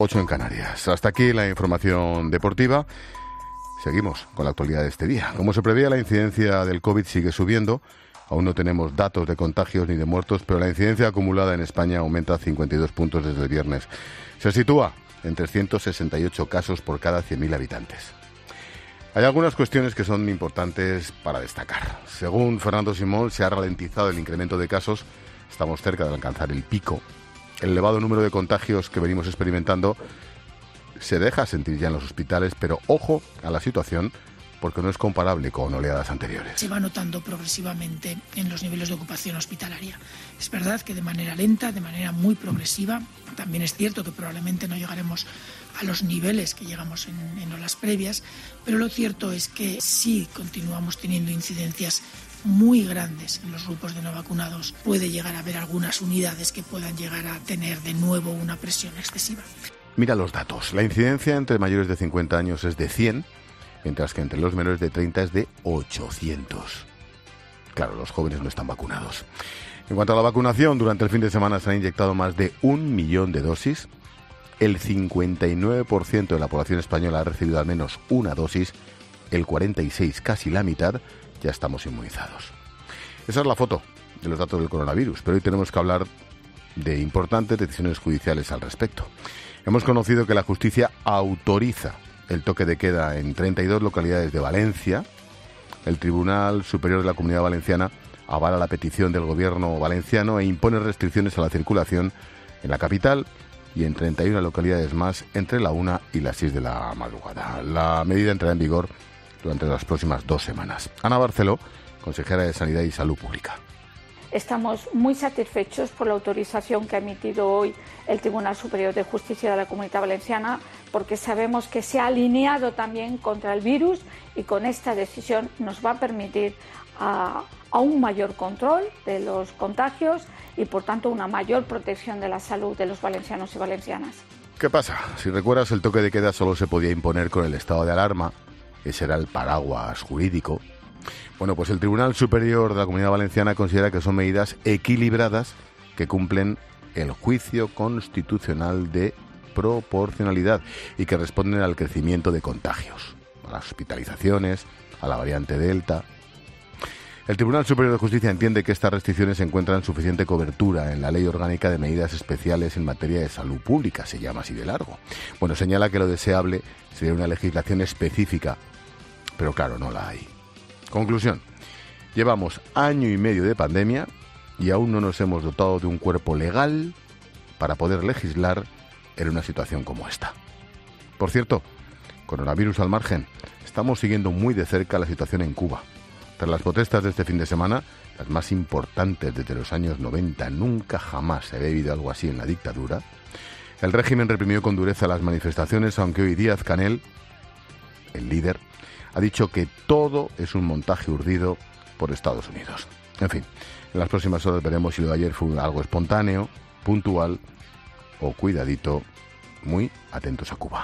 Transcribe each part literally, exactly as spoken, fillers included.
ocho en Canarias. Hasta aquí la información deportiva. Seguimos con la actualidad de este día. Como se preveía, la incidencia del COVID sigue subiendo. Aún no tenemos datos de contagios ni de muertos, pero la incidencia acumulada en España aumenta a cincuenta y dos puntos desde el viernes. Se sitúa en trescientos sesenta y ocho casos por cada cien mil habitantes. Hay algunas cuestiones que son importantes para destacar. Según Fernando Simón, se ha ralentizado el incremento de casos. Estamos cerca de alcanzar el pico. El elevado número de contagios que venimos experimentando se deja sentir ya en los hospitales, pero ojo a la situación, porque no es comparable con oleadas anteriores. Se va notando progresivamente en los niveles de ocupación hospitalaria. Es verdad que de manera lenta, de manera muy progresiva. También es cierto que probablemente no llegaremos a los niveles que llegamos en, en olas previas, pero lo cierto es que sí continuamos teniendo incidencias muy grandes en los grupos de no vacunados. Puede llegar a haber algunas unidades que puedan llegar a tener de nuevo una presión excesiva. Mira los datos. La incidencia entre mayores de cincuenta años es de cien, mientras que entre los menores de treinta es de ochocientos. Claro, los jóvenes no están vacunados. En cuanto a la vacunación, durante el fin de semana se han inyectado más de un millón de dosis. El cincuenta y nueve por ciento de la población española ha recibido al menos una dosis. El cuarenta y seis por ciento, casi la mitad, ya estamos inmunizados. Esa es la foto de los datos del coronavirus, pero hoy tenemos que hablar de importantes decisiones judiciales al respecto. Hemos conocido que la justicia autoriza el toque de queda en treinta y dos localidades de Valencia. El Tribunal Superior de la Comunidad Valenciana avala la petición del gobierno valenciano e impone restricciones a la circulación en la capital y en treinta y una localidades más entre la una y las seis de la madrugada. La medida entrará en vigor durante las próximas dos semanas. Ana Barceló, consejera de Sanidad y Salud Pública. Estamos muy satisfechos por la autorización que ha emitido hoy el Tribunal Superior de Justicia de la Comunidad Valenciana, porque sabemos que se ha alineado también contra el virus y con esta decisión nos va a permitir a, a un mayor control de los contagios y, por tanto, una mayor protección de la salud de los valencianos y valencianas. ¿Qué pasa? Si recuerdas, el toque de queda solo se podía imponer con el estado de alarma. Ese era el paraguas jurídico. Bueno, pues el Tribunal Superior de la Comunidad Valenciana considera que son medidas equilibradas que cumplen el juicio constitucional de proporcionalidad y que responden al crecimiento de contagios, a las hospitalizaciones, a la variante Delta. El Tribunal Superior de Justicia entiende que estas restricciones encuentran suficiente cobertura en la Ley Orgánica de Medidas Especiales en Materia de Salud Pública, se llama así de largo. Bueno, señala que lo deseable sería una legislación específica, pero claro, no la hay. Conclusión, llevamos año y medio de pandemia y aún no nos hemos dotado de un cuerpo legal para poder legislar en una situación como esta. Por cierto, coronavirus al margen, estamos siguiendo muy de cerca la situación en Cuba. Tras las protestas de este fin de semana, las más importantes desde los años noventa, nunca jamás se había vivido algo así en la dictadura, el régimen reprimió con dureza las manifestaciones, aunque hoy Díaz-Canel, el líder, ha dicho que todo es un montaje urdido por Estados Unidos. En fin, en las próximas horas veremos si lo de ayer fue algo espontáneo, puntual o cuidadito. Muy atentos a Cuba.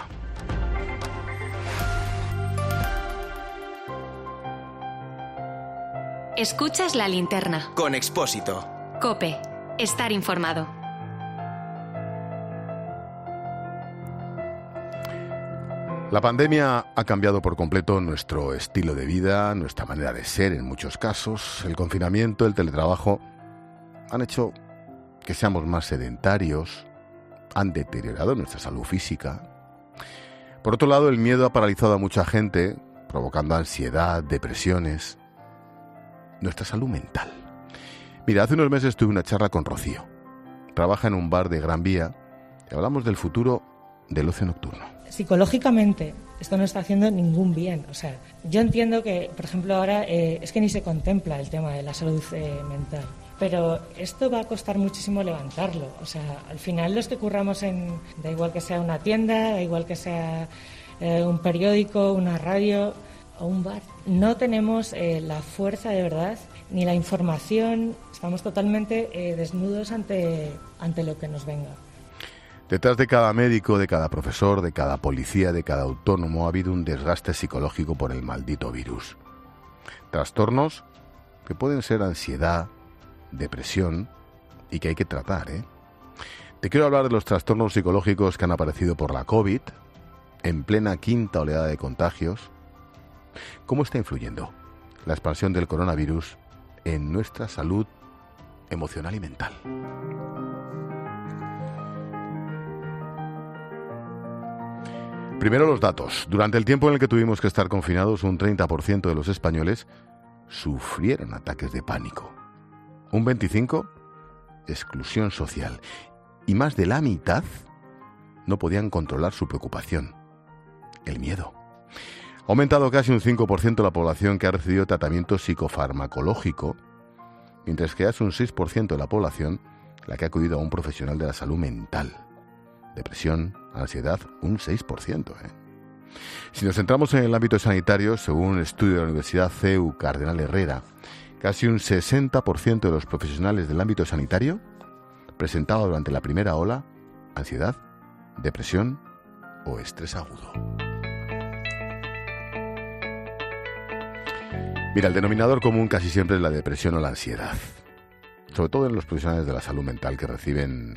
Escuchas La Linterna. Con Expósito. COPE. Estar informado. La pandemia ha cambiado por completo nuestro estilo de vida, nuestra manera de ser en muchos casos. El confinamiento, el teletrabajo han hecho que seamos más sedentarios, han deteriorado nuestra salud física. Por otro lado, el miedo ha paralizado a mucha gente, provocando ansiedad, depresiones. Nuestra salud mental. Mira, hace unos meses tuve una charla con Rocío. Trabaja en un bar de Gran Vía y hablamos del futuro del ocio nocturno. Psicológicamente esto no está haciendo ningún bien. O sea, yo entiendo que, por ejemplo, ahora eh, es que ni se contempla el tema de la salud eh, mental. Pero esto va a costar muchísimo levantarlo. O sea, al final los que curramos en, da igual que sea una tienda, da igual que sea eh, un periódico, una radio o un bar, no tenemos eh, la fuerza de verdad ni la información. Estamos totalmente eh, desnudos ante, ante lo que nos venga. Detrás de cada médico, de cada profesor, de cada policía, de cada autónomo ha habido un desgaste psicológico por el maldito virus. Trastornos que pueden ser ansiedad, depresión y que hay que tratar, ¿eh? Te quiero hablar de los trastornos psicológicos que han aparecido por la COVID, en plena quinta oleada de contagios. ¿Cómo está influyendo la expansión del coronavirus en nuestra salud emocional y mental? Primero los datos. Durante el tiempo en el que tuvimos que estar confinados, un treinta por ciento de los españoles sufrieron ataques de pánico. Un veinticinco por ciento, exclusión social. Y más de la mitad no podían controlar su preocupación, el miedo. Ha aumentado casi un cinco por ciento la población que ha recibido tratamiento psicofarmacológico, mientras que es un seis por ciento de la población la que ha acudido a un profesional de la salud mental. Depresión, ansiedad, un seis por ciento. ¿eh? Si nos centramos en el ámbito sanitario, según un estudio de la Universidad C E U Cardenal Herrera, casi un sesenta por ciento de los profesionales del ámbito sanitario presentaba durante la primera ola ansiedad, depresión o estrés agudo. Mira, el denominador común casi siempre es la depresión o la ansiedad, sobre todo en los profesionales de la salud mental que reciben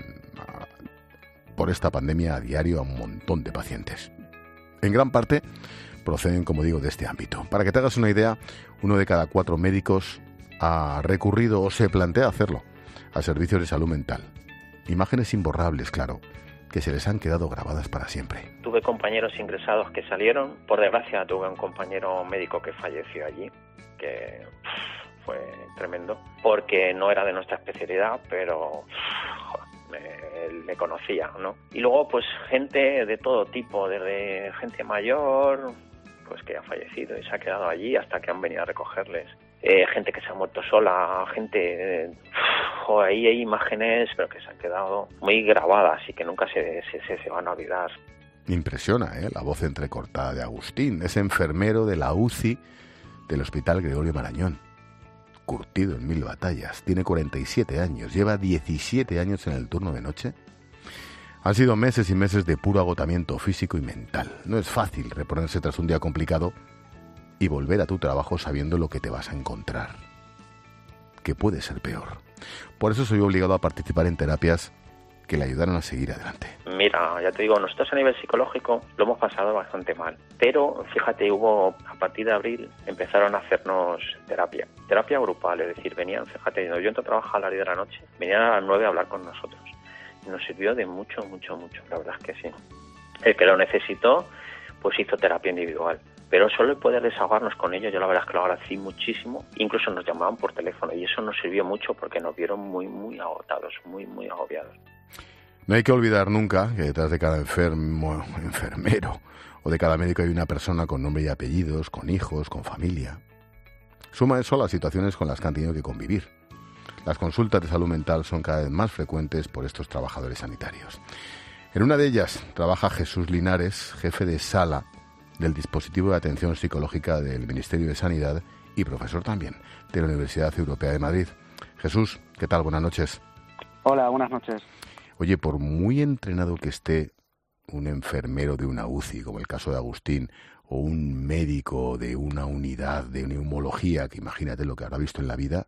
por esta pandemia a diario a un montón de pacientes. En gran parte proceden, como digo, de este ámbito. Para que te hagas una idea, uno de cada cuatro médicos ha recurrido o se plantea hacerlo a servicios de salud mental. Imágenes imborrables, claro, que se les han quedado grabadas para siempre. Tuve compañeros ingresados que salieron. Por desgracia, tuve un compañero médico que falleció allí, que pff, fue tremendo, porque no era de nuestra especialidad, pero pff, me, le conocía, ¿no? Y luego, pues, gente de todo tipo, desde gente mayor, pues que ha fallecido y se ha quedado allí hasta que han venido a recogerles. Eh, gente que se ha muerto sola, gente... Eh, oh, ahí hay imágenes, pero que se han quedado muy grabadas y que nunca se, se, se van a olvidar. Impresiona, ¿eh? La voz entrecortada de Agustín, ese enfermero de la U C I del Hospital Gregorio Marañón. Curtido en mil batallas, tiene cuarenta y siete años, lleva diecisiete años en el turno de noche. Han sido meses y meses de puro agotamiento físico y mental. No es fácil reponerse tras un día complicado y volver a tu trabajo sabiendo lo que te vas a encontrar, que puede ser peor. Por eso soy obligado a participar en terapias que le ayudaron a seguir adelante. Mira, ya te digo, nosotros a nivel psicológico lo hemos pasado bastante mal, pero fíjate, hubo, a partir de abril empezaron a hacernos terapia, terapia grupal, es decir, venían, fíjate, yo entro a trabajar a las diez de la noche, venían a las nueve a hablar con nosotros, y nos sirvió de mucho, mucho, mucho, la verdad es que sí. El que lo necesitó, pues hizo terapia individual. Pero solo el poder desahogarnos con ellos, yo la verdad es que lo agradecí muchísimo. Incluso nos llamaban por teléfono y eso nos sirvió mucho porque nos vieron muy, muy agotados, muy, muy agobiados. No hay que olvidar nunca que detrás de cada enfermo, enfermero o de cada médico hay una persona con nombre y apellidos, con hijos, con familia. Suma eso a las situaciones con las que han tenido que convivir. Las consultas de salud mental son cada vez más frecuentes por estos trabajadores sanitarios. En una de ellas trabaja Jesús Linares, jefe de sala del dispositivo de atención psicológica del Ministerio de Sanidad y profesor también de la Universidad Europea de Madrid. Jesús, ¿qué tal? Buenas noches. Hola, buenas noches. Oye, por muy entrenado que esté un enfermero de una U C I, como el caso de Agustín, o un médico de una unidad de neumología, que imagínate lo que habrá visto en la vida,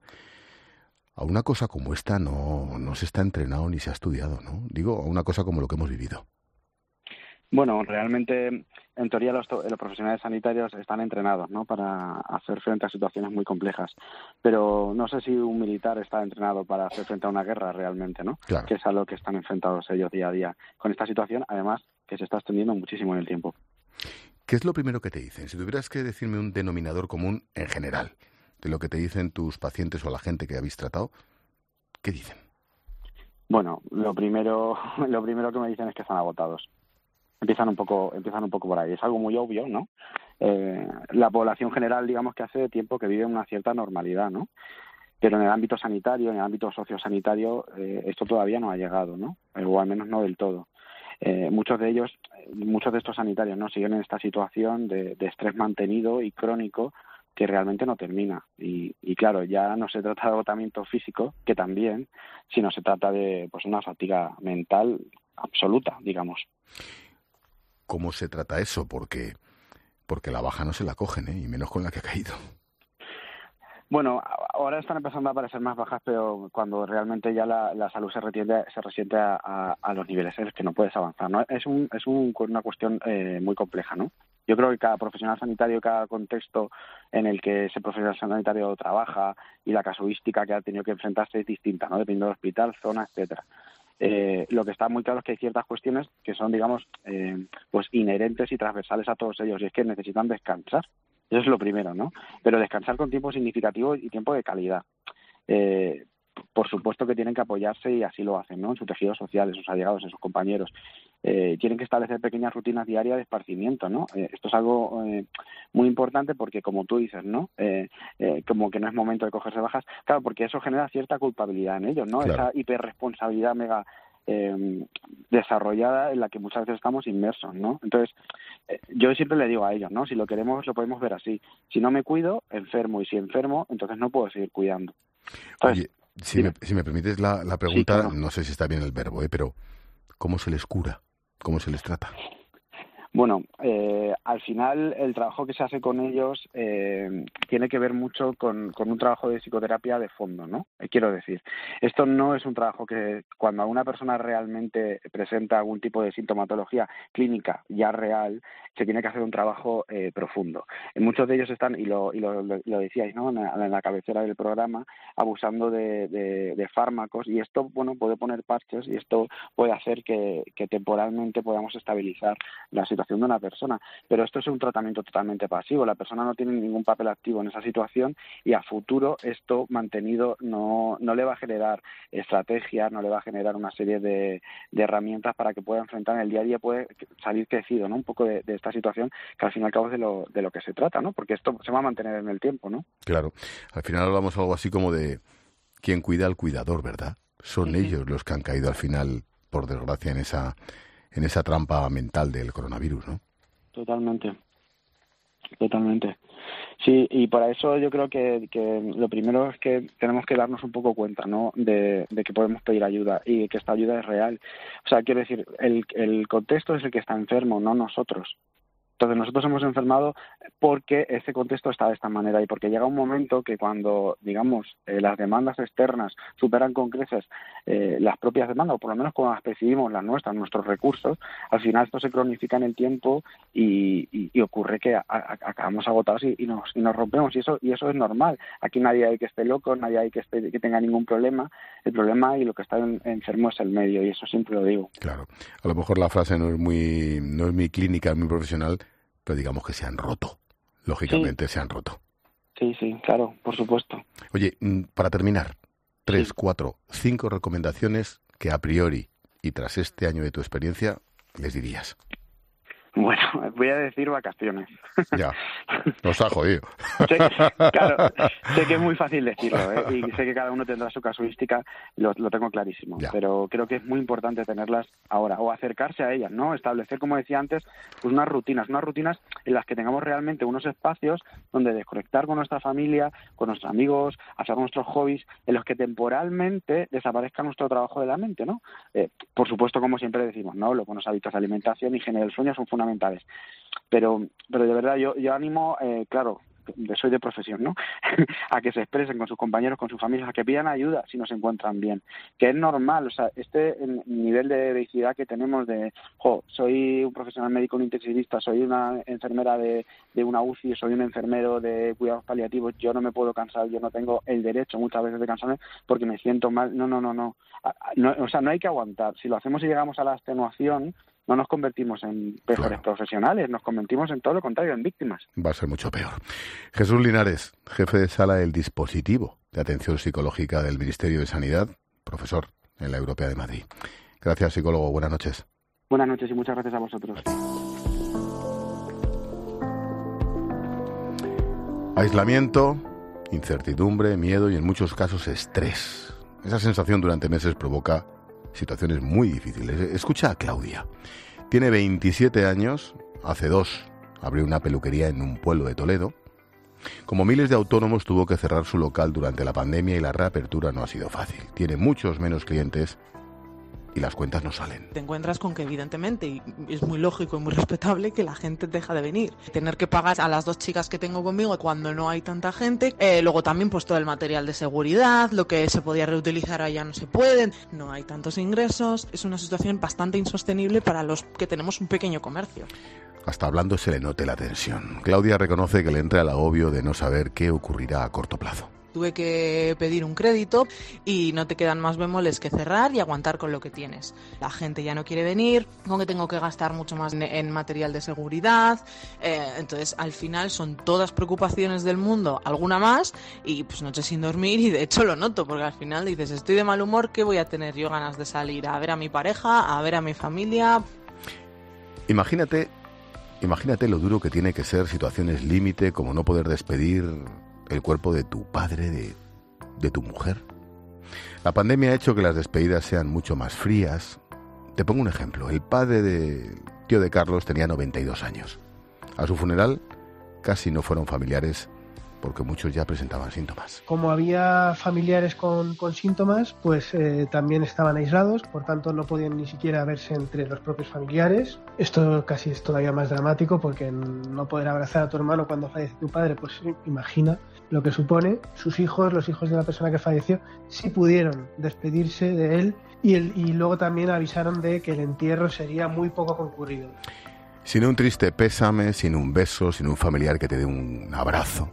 a una cosa como esta no, no se está entrenado ni se ha estudiado, ¿no? Digo, a una cosa como lo que hemos vivido. Bueno, realmente, en teoría, los, los profesionales sanitarios están entrenados, ¿no?, para hacer frente a situaciones muy complejas. Pero no sé si un militar está entrenado para hacer frente a una guerra realmente, ¿no? Claro. Que es a lo que están enfrentados ellos día a día. Con esta situación, además, que se está extendiendo muchísimo en el tiempo. ¿Qué es lo primero que te dicen? Si tuvieras que decirme un denominador común en general de lo que te dicen tus pacientes o la gente que habéis tratado, ¿qué dicen? Bueno, lo primero, lo primero que me dicen es que están agotados. Empiezan un poco, empiezan un poco por ahí. Es algo muy obvio, ¿no? Eh, la población general, digamos que hace tiempo que vive una cierta normalidad, ¿no? Pero en el ámbito sanitario, en el ámbito sociosanitario, eh, esto todavía no ha llegado, ¿no? O al menos no del todo. Eh, muchos de ellos, muchos de estos sanitarios, ¿no?, siguen en esta situación de, de estrés mantenido y crónico que realmente no termina. Y, y claro, ya no se trata de agotamiento físico, que también, sino se trata de, pues, una fatiga mental absoluta, digamos. ¿Cómo se trata eso? Porque porque la baja no se la cogen, ¿eh? Y menos con la que ha caído. Bueno, ahora están empezando a aparecer más bajas, pero cuando realmente ya la, la salud se retiende, se resiente a, a, a los niveles en los que no puedes avanzar, ¿no? Es un, es un, una cuestión eh, muy compleja, ¿no? Yo creo que cada profesional sanitario, cada contexto en el que ese profesional sanitario trabaja y la casuística que ha tenido que enfrentarse es distinta, ¿no? Dependiendo del hospital, zona, etcétera. Eh, lo que está muy claro es que hay ciertas cuestiones que son, digamos, eh, pues inherentes y transversales a todos ellos, y es que necesitan descansar. Eso es lo primero, ¿no? Pero descansar con tiempo significativo y tiempo de calidad. Eh, por supuesto que tienen que apoyarse y así lo hacen, ¿no? En su tejido social, en sus allegados, en sus compañeros. Eh, tienen que establecer pequeñas rutinas diarias de esparcimiento, ¿no? Eh, esto es algo eh, muy importante porque, como tú dices, ¿no? Eh, eh, como que no es momento de cogerse bajas. Claro, porque eso genera cierta culpabilidad en ellos, ¿no? Claro. Esa hiperresponsabilidad mega Eh, desarrollada en la que muchas veces estamos inmersos, ¿no? Entonces, eh, yo siempre le digo a ellos, ¿no? Si lo queremos, lo podemos ver así. Si no me cuido, enfermo, y si enfermo, entonces no puedo seguir cuidando. Entonces, Oye, si me, si me permites la, la pregunta, sí, claro. No sé si está bien el verbo, ¿eh? Pero ¿cómo se les cura? ¿Cómo se les trata? Bueno, eh, al final el trabajo que se hace con ellos eh, tiene que ver mucho con, con un trabajo de psicoterapia de fondo, ¿no? Eh, quiero decir, esto no es un trabajo que cuando una persona realmente presenta algún tipo de sintomatología clínica ya real, se tiene que hacer un trabajo eh, profundo. En muchos de ellos están, y lo, y lo, lo decíais, ¿no? En la, en la cabecera del programa, abusando de, de, de fármacos, y esto, bueno, puede poner parches y esto puede hacer que, que temporalmente podamos estabilizar la situación de una persona, pero esto es un tratamiento totalmente pasivo. La persona no tiene ningún papel activo en esa situación y a futuro esto mantenido no, no le va a generar estrategias, no le va a generar una serie de, de herramientas para que pueda enfrentar en el día a día, puede salir crecido, ¿no? Un poco de, de esta situación que al fin y al cabo es de lo, de lo que se trata, ¿no? Porque esto se va a mantener en el tiempo, ¿no? Claro. Al final hablamos algo así como de quien cuida al cuidador, ¿verdad? Son uh-huh. ellos los que han caído al final, por desgracia, en esa en esa trampa mental del coronavirus, ¿no? Totalmente, totalmente. Sí, y para eso yo creo que, que lo primero es que tenemos que darnos un poco cuenta, ¿no? De, de que podemos pedir ayuda y que esta ayuda es real. O sea, quiero decir, el, el contexto es el que está enfermo, no nosotros. Entonces nosotros hemos enfermado porque ese contexto está de esta manera y porque llega un momento que cuando, digamos, eh, las demandas externas superan con creces eh, las propias demandas, o por lo menos cuando las percibimos, las nuestras, nuestros recursos, al final esto se cronifica en el tiempo y, y, y ocurre que a, a, acabamos agotados y, y, nos, y nos rompemos y eso y eso es normal. Aquí nadie hay que esté loco, nadie hay que, esté, que tenga ningún problema. El problema y lo que está en, enfermo es el medio y eso siempre lo digo. Claro, a lo mejor la frase no es muy, no es muy clínica, muy profesional, pero digamos que se han roto. Lógicamente sí. se han roto. Sí, sí, claro, por supuesto. Oye, para terminar, tres, sí. cuatro, cinco recomendaciones que a priori y tras este año de tu experiencia les dirías. Bueno, voy a decir vacaciones. Ya, nos ha jodido. Sé, claro, sé que es muy fácil decirlo, ¿eh? Y sé que cada uno tendrá su casuística, lo, lo tengo clarísimo, ya. Pero creo que es muy importante tenerlas ahora, o acercarse a ellas, ¿no? Establecer, como decía antes, pues unas rutinas, unas rutinas en las que tengamos realmente unos espacios donde desconectar con nuestra familia, con nuestros amigos, hacer nuestros hobbies, en los que temporalmente desaparezca nuestro trabajo de la mente, ¿no? Eh, por supuesto, como siempre decimos, ¿no? Los buenos hábitos de alimentación y higiene del sueño son fundamentales. fundamentales. Pero, pero de verdad yo, yo animo, eh, claro, soy de profesión, ¿no? a que se expresen con sus compañeros, con sus familias, a que pidan ayuda si no se encuentran bien. Que es normal, o sea, este nivel de vericidad que tenemos de, jo, soy un profesional médico, un intensivista, soy una enfermera de, de una U C I, soy un enfermero de cuidados paliativos, yo no me puedo cansar, yo no tengo el derecho muchas veces de cansarme porque me siento mal. No, no, no, no. no o sea, no hay que aguantar. Si lo hacemos y llegamos a la extenuación, no nos convertimos en peores claro. profesionales, nos convertimos en todo lo contrario, en víctimas. Va a ser mucho peor. Jesús Linares, jefe de sala del dispositivo de atención psicológica del Ministerio de Sanidad, profesor en la Europea de Madrid. Gracias, psicólogo. Buenas noches. Buenas noches y muchas gracias a vosotros. Aislamiento, incertidumbre, miedo y en muchos casos estrés. Esa sensación durante meses provoca situaciones muy difíciles. Escucha a Claudia. Tiene veintisiete años, hace dos abrió una peluquería en un pueblo de Toledo. Como miles de autónomos tuvo que cerrar su local durante la pandemia y la reapertura no ha sido fácil. Tiene muchos menos clientes y las cuentas no salen. Te encuentras con que evidentemente, y es muy lógico y muy respetable, que la gente deja de venir. Tener que pagar a las dos chicas que tengo conmigo cuando no hay tanta gente. Eh, luego también pues todo el material de seguridad, lo que se podía reutilizar allá no se puede. No hay tantos ingresos. Es una situación bastante insostenible para los que tenemos un pequeño comercio. Hasta hablando se le note la tensión. Claudia reconoce que le entra el agobio de no saber qué ocurrirá a corto plazo. Tuve que pedir un crédito y no te quedan más bemoles que cerrar y aguantar con lo que tienes. La gente ya no quiere venir, con que tengo que gastar mucho más en material de seguridad. Eh, entonces, al final son todas preocupaciones del mundo, alguna más, y pues noches sin dormir, y de hecho lo noto, porque al final dices, estoy de mal humor, ¿qué voy a tener yo ganas de salir a ver a mi pareja, a ver a mi familia? Imagínate, imagínate lo duro que tiene que ser situaciones límite, como no poder despedir el cuerpo de tu padre, de, de tu mujer. La pandemia ha hecho que las despedidas sean mucho más frías. Te pongo un ejemplo. El padre de tío de Carlos tenía noventa y dos años. A su funeral casi no fueron familiares porque muchos ya presentaban síntomas. Como había familiares con, con síntomas, pues eh, también estaban aislados, por tanto no podían ni siquiera verse entre los propios familiares. Esto casi es todavía más dramático, porque no poder abrazar a tu hermano cuando fallece tu padre, pues imagina lo que supone. Sus hijos, los hijos de la persona que falleció, sí pudieron despedirse de él, y, el, y luego también avisaron de que el entierro sería muy poco concurrido. Sin un triste pésame, sin un beso, sin un familiar que te dé un abrazo.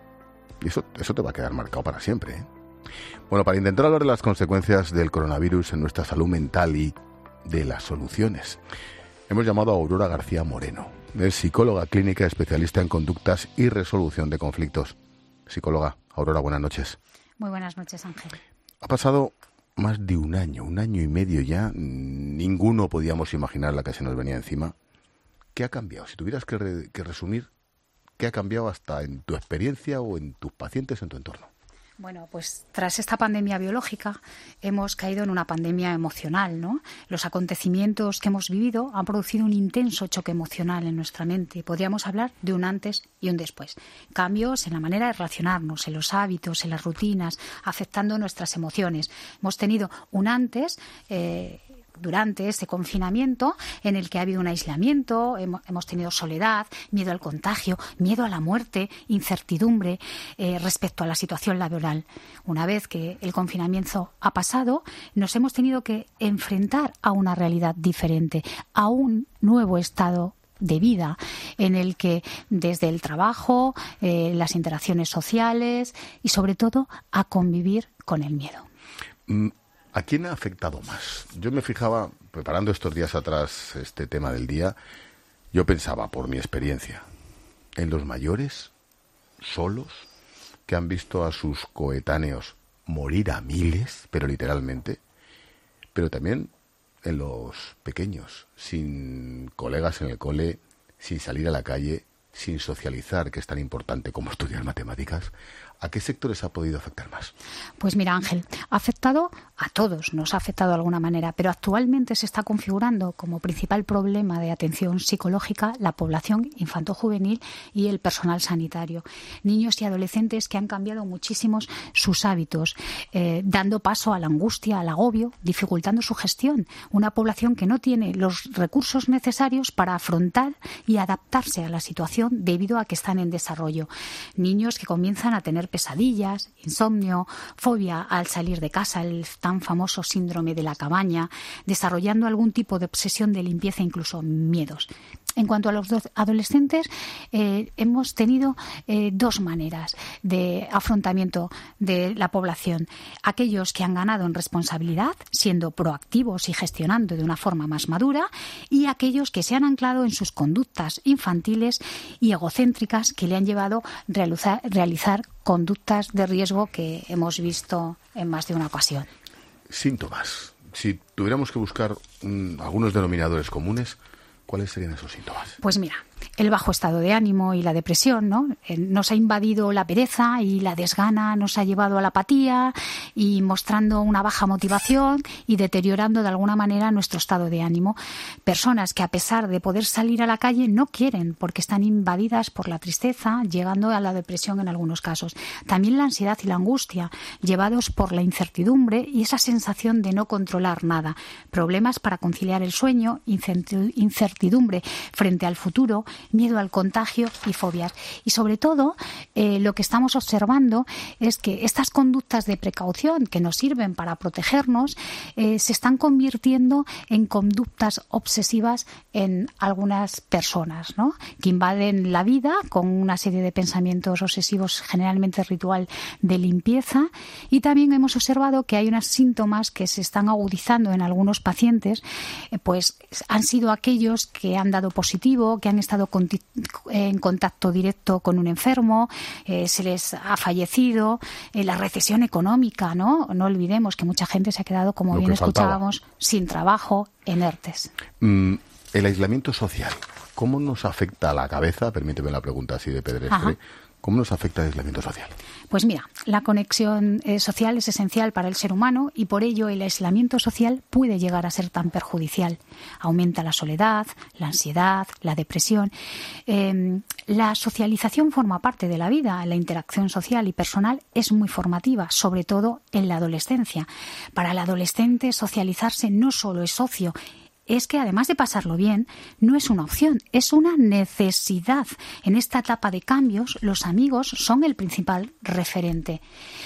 Y eso, eso te va a quedar marcado para siempre, ¿eh? Bueno, para intentar hablar de las consecuencias del coronavirus en nuestra salud mental y de las soluciones, hemos llamado a Aurora García Moreno. Es psicóloga clínica especialista en conductas y resolución de conflictos. Psicóloga, Aurora, buenas noches. Muy buenas noches, Ángel. Ha pasado más de un año, un año y medio ya. Ninguno podíamos imaginar la que se nos venía encima. ¿Qué ha cambiado? Si tuvieras que, re, que resumir, ¿qué ha cambiado hasta en tu experiencia o en tus pacientes, en tu entorno? Bueno, pues tras esta pandemia biológica hemos caído en una pandemia emocional, ¿no? Los acontecimientos que hemos vivido han producido un intenso choque emocional en nuestra mente. Podríamos hablar de un antes y un después. Cambios en la manera de relacionarnos, en los hábitos, en las rutinas, afectando nuestras emociones. Hemos tenido un antes eh, durante este confinamiento, en el que ha habido un aislamiento, hemos tenido soledad, miedo al contagio, miedo a la muerte, incertidumbre eh, respecto a la situación laboral. Una vez que el confinamiento ha pasado, nos hemos tenido que enfrentar a una realidad diferente, a un nuevo estado de vida, en el que desde el trabajo, eh, las interacciones sociales y sobre todo a convivir con el miedo. Mm. ¿A quién ha afectado más? Yo me fijaba, preparando estos días atrás este tema del día, yo pensaba, por mi experiencia, en los mayores, solos, que han visto a sus coetáneos morir a miles, pero literalmente, pero también en los pequeños, sin colegas en el cole, sin salir a la calle, sin socializar, que es tan importante como estudiar matemáticas. ¿A qué sectores ha podido afectar más? Pues mira, Ángel, ha afectado a todos, nos ha afectado de alguna manera, pero actualmente se está configurando como principal problema de atención psicológica la población infantojuvenil y el personal sanitario. Niños y adolescentes que han cambiado muchísimos sus hábitos, eh, dando paso a la angustia, al agobio, dificultando su gestión. Una población que no tiene los recursos necesarios para afrontar y adaptarse a la situación debido a que están en desarrollo. Niños que comienzan a tener pesadillas, insomnio, fobia al salir de casa, el tan famoso síndrome de la cabaña, desarrollando algún tipo de obsesión de limpieza, incluso miedos. En cuanto a los adolescentes, eh, hemos tenido eh, dos maneras de afrontamiento de la población. Aquellos que han ganado en responsabilidad, siendo proactivos y gestionando de una forma más madura, y aquellos que se han anclado en sus conductas infantiles y egocéntricas que le han llevado a realizar, realizar conductas de riesgo que hemos visto en más de una ocasión. Síntomas. Si tuviéramos que buscar um, algunos denominadores comunes, ¿cuáles serían esos síntomas? Pues mira, el bajo estado de ánimo y la depresión, ¿no? Nos ha invadido la pereza y la desgana nos ha llevado a la apatía y mostrando una baja motivación y deteriorando de alguna manera nuestro estado de ánimo. Personas que a pesar de poder salir a la calle no quieren porque están invadidas por la tristeza, llegando a la depresión en algunos casos. También la ansiedad y la angustia, llevados por la incertidumbre y esa sensación de no controlar nada. Problemas para conciliar el sueño, incertidumbre frente al futuro, miedo al contagio y fobias. Y sobre todo, eh, lo que estamos observando es que estas conductas de precaución que nos sirven para protegernos eh, se están convirtiendo en conductas obsesivas en algunas personas, ¿no? Que invaden la vida con una serie de pensamientos obsesivos, generalmente ritual de limpieza. Y también hemos observado que hay unos síntomas que se están agudizando en algunos pacientes, eh, pues han sido aquellos que han dado positivo, que han estado en contacto directo con un enfermo, eh, se les ha fallecido, eh, la recesión económica, ¿no? No olvidemos que mucha gente se ha quedado, como Lo bien faltaba. escuchábamos, sin trabajo, en ERTES. Mm, el aislamiento social, ¿cómo nos afecta a la cabeza? Permíteme la pregunta así de pedestre. Ajá. ¿Cómo nos afecta el aislamiento social? Pues mira, la conexión eh, social es esencial para el ser humano y por ello el aislamiento social puede llegar a ser tan perjudicial. Aumenta la soledad, la ansiedad, la depresión. Eh, la socialización forma parte de la vida. La interacción social y personal es muy formativa, sobre todo en la adolescencia. Para el adolescente, socializarse no solo es ocio, es que además de pasarlo bien, no es una opción, es una necesidad. En esta etapa de cambios, los amigos son el principal referente.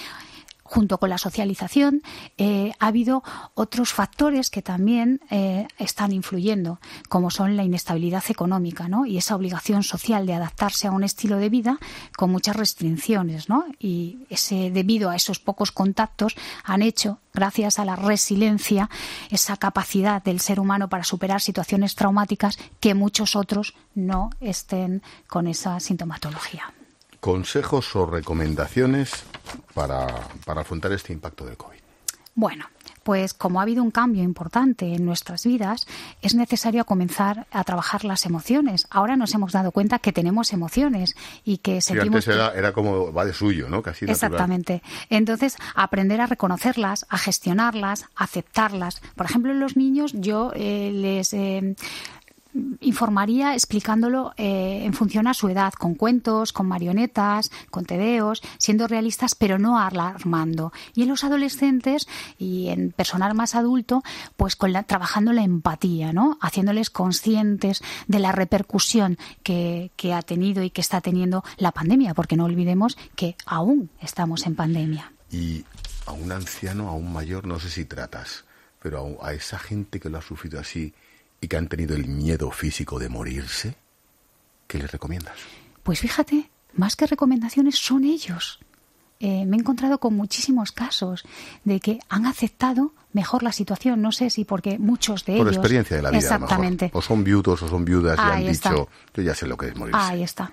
Junto con la socialización, eh, ha habido otros factores que también eh, están influyendo, como son la inestabilidad económica, ¿no? Y esa obligación social de adaptarse a un estilo de vida con muchas restricciones, ¿no? Y ese, debido a esos pocos contactos, han hecho, gracias a la resiliencia, esa capacidad del ser humano para superar situaciones traumáticas que muchos otros no estén con esa sintomatología. ¿Consejos o recomendaciones para, para afrontar este impacto del COVID? Bueno, pues como ha habido un cambio importante en nuestras vidas, es necesario comenzar a trabajar las emociones. Ahora nos hemos dado cuenta que tenemos emociones y que sentimos... Sí, antes era, era como va de suyo, ¿no? Casi natural. Exactamente. Entonces, aprender a reconocerlas, a gestionarlas, a aceptarlas. Por ejemplo, en los niños yo eh, les... Eh, informaría explicándolo eh, en función a su edad, con cuentos, con marionetas, con tebeos, siendo realistas pero no alarmando. Y en los adolescentes y en personal más adulto, pues con la, trabajando la empatía, ¿no? Haciéndoles conscientes de la repercusión que, que ha tenido y que está teniendo la pandemia, porque no olvidemos que aún estamos en pandemia. Y a un anciano, a un mayor, no sé si tratas, pero a, a esa gente que lo ha sufrido así y que han tenido el miedo físico de morirse, ¿qué les recomiendas? Pues fíjate, más que recomendaciones son ellos. Eh, me he encontrado con muchísimos casos de que han aceptado mejor la situación. No sé si porque muchos de Por ellos... Por experiencia de la vida, exactamente. A lo mejor. O son viudos o son viudas y Ahí han está. dicho, yo ya sé lo que es morirse. Ahí está.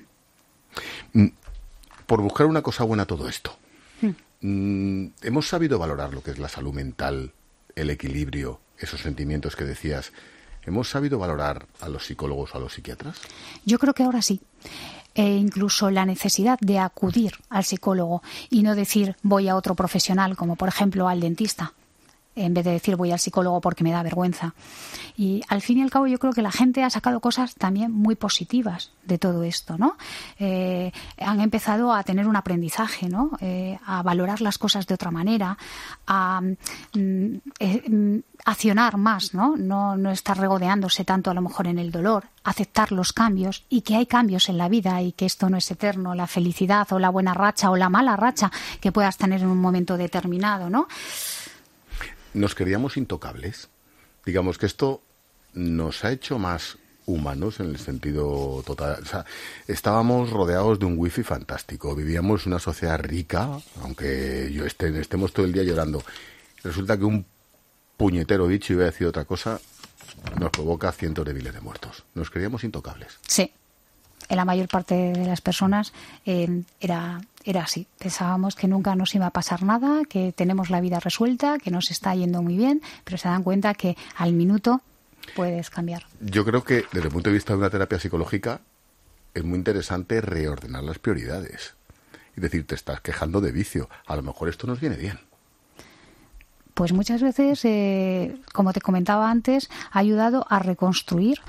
Por buscar una cosa buena a todo esto, Hmm. mm, hemos sabido valorar lo que es la salud mental, el equilibrio, esos sentimientos que decías. ¿Hemos sabido valorar a los psicólogos o a los psiquiatras? Yo creo que ahora sí. E incluso la necesidad de acudir al psicólogo y no decir voy a otro profesional, como por ejemplo al dentista, en vez de decir voy al psicólogo porque me da vergüenza. Y al fin y al cabo yo creo que la gente ha sacado cosas también muy positivas de todo esto, ¿no? Eh, han empezado a tener un aprendizaje, ¿no? Eh, a valorar las cosas de otra manera, a mm, eh, accionar más, ¿no? ¿no? No estar regodeándose tanto a lo mejor en el dolor, aceptar los cambios y que hay cambios en la vida y que esto no es eterno, la felicidad o la buena racha o la mala racha que puedas tener en un momento determinado, ¿no? Nos creíamos intocables. Digamos que esto nos ha hecho más humanos en el sentido total. O sea, estábamos rodeados de un wifi fantástico, vivíamos una sociedad rica, aunque yo esté, estemos todo el día llorando. Resulta que un puñetero bicho, iba a decir otra cosa, nos provoca cientos de miles de muertos. Nos creíamos intocables. Sí. En la mayor parte de las personas eh, era, era así. Pensábamos que nunca nos iba a pasar nada, que tenemos la vida resuelta, que nos está yendo muy bien, pero se dan cuenta que al minuto puedes cambiar. Yo creo que desde el punto de vista de una terapia psicológica es muy interesante reordenar las prioridades. Es decir, te estás quejando de vicio. A lo mejor esto nos viene bien. Pues muchas veces, eh, como te comentaba antes, ha ayudado a reconstruir,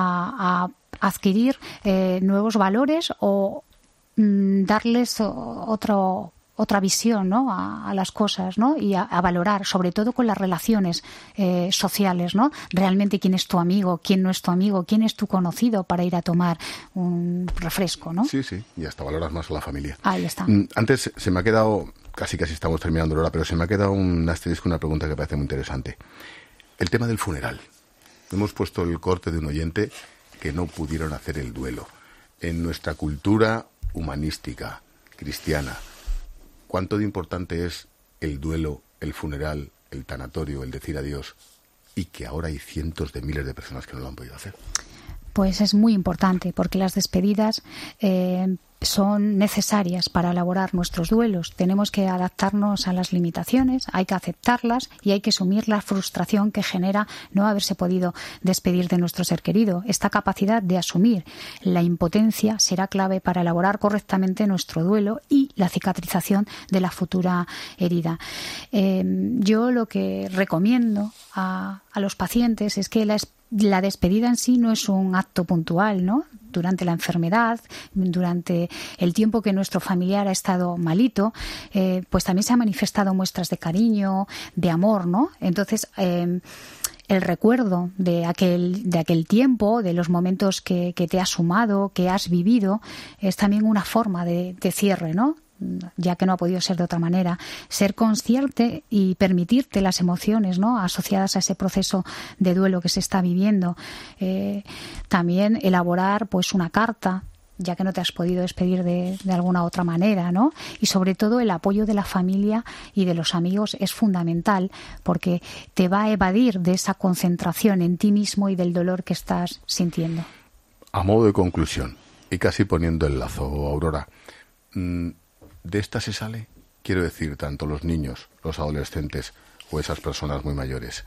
a, a adquirir eh, nuevos valores o mm, darles otro, otra visión, ¿no? a, a las cosas, ¿no? Y a, a valorar, sobre todo con las relaciones eh, sociales, ¿no? Realmente quién es tu amigo, quién no es tu amigo, quién es tu conocido para ir a tomar un refresco, ¿no? Sí, sí, y hasta valoras más a la familia. Ahí está. Antes se me ha quedado... Casi casi estamos terminando la hora, pero se me ha quedado un asterisco, una pregunta que parece muy interesante. El tema del funeral. Hemos puesto el corte de un oyente que no pudieron hacer el duelo. En nuestra cultura humanística, cristiana, ¿cuánto de importante es el duelo, el funeral, el tanatorio, el decir adiós? Y que ahora hay cientos de miles de personas que no lo han podido hacer. Pues es muy importante, porque las despedidas eh, son necesarias para elaborar nuestros duelos. Tenemos que adaptarnos a las limitaciones, hay que aceptarlas y hay que asumir la frustración que genera no haberse podido despedir de nuestro ser querido. Esta capacidad de asumir la impotencia será clave para elaborar correctamente nuestro duelo y la cicatrización de la futura herida. Eh, yo lo que recomiendo a, a los pacientes es que la La despedida en sí no es un acto puntual, ¿no? Durante la enfermedad, durante el tiempo que nuestro familiar ha estado malito, eh, pues también se han manifestado muestras de cariño, de amor, ¿no? Entonces, eh, el recuerdo de aquel, de aquel tiempo, de los momentos que, que te has sumado, que has vivido, es también una forma de, de cierre, ¿no? Ya que no ha podido ser de otra manera, ser consciente y permitirte las emociones, ¿no? Asociadas a ese proceso de duelo que se está viviendo. Eh, también elaborar pues una carta, ya que no te has podido despedir de, de alguna otra manera, ¿no? Y sobre todo el apoyo de la familia y de los amigos es fundamental, porque te va a evadir de esa concentración en ti mismo y del dolor que estás sintiendo. A modo de conclusión, y casi poniendo el lazo, Aurora, mmm, ¿de esta se sale? Quiero decir, tanto los niños, los adolescentes o esas personas muy mayores.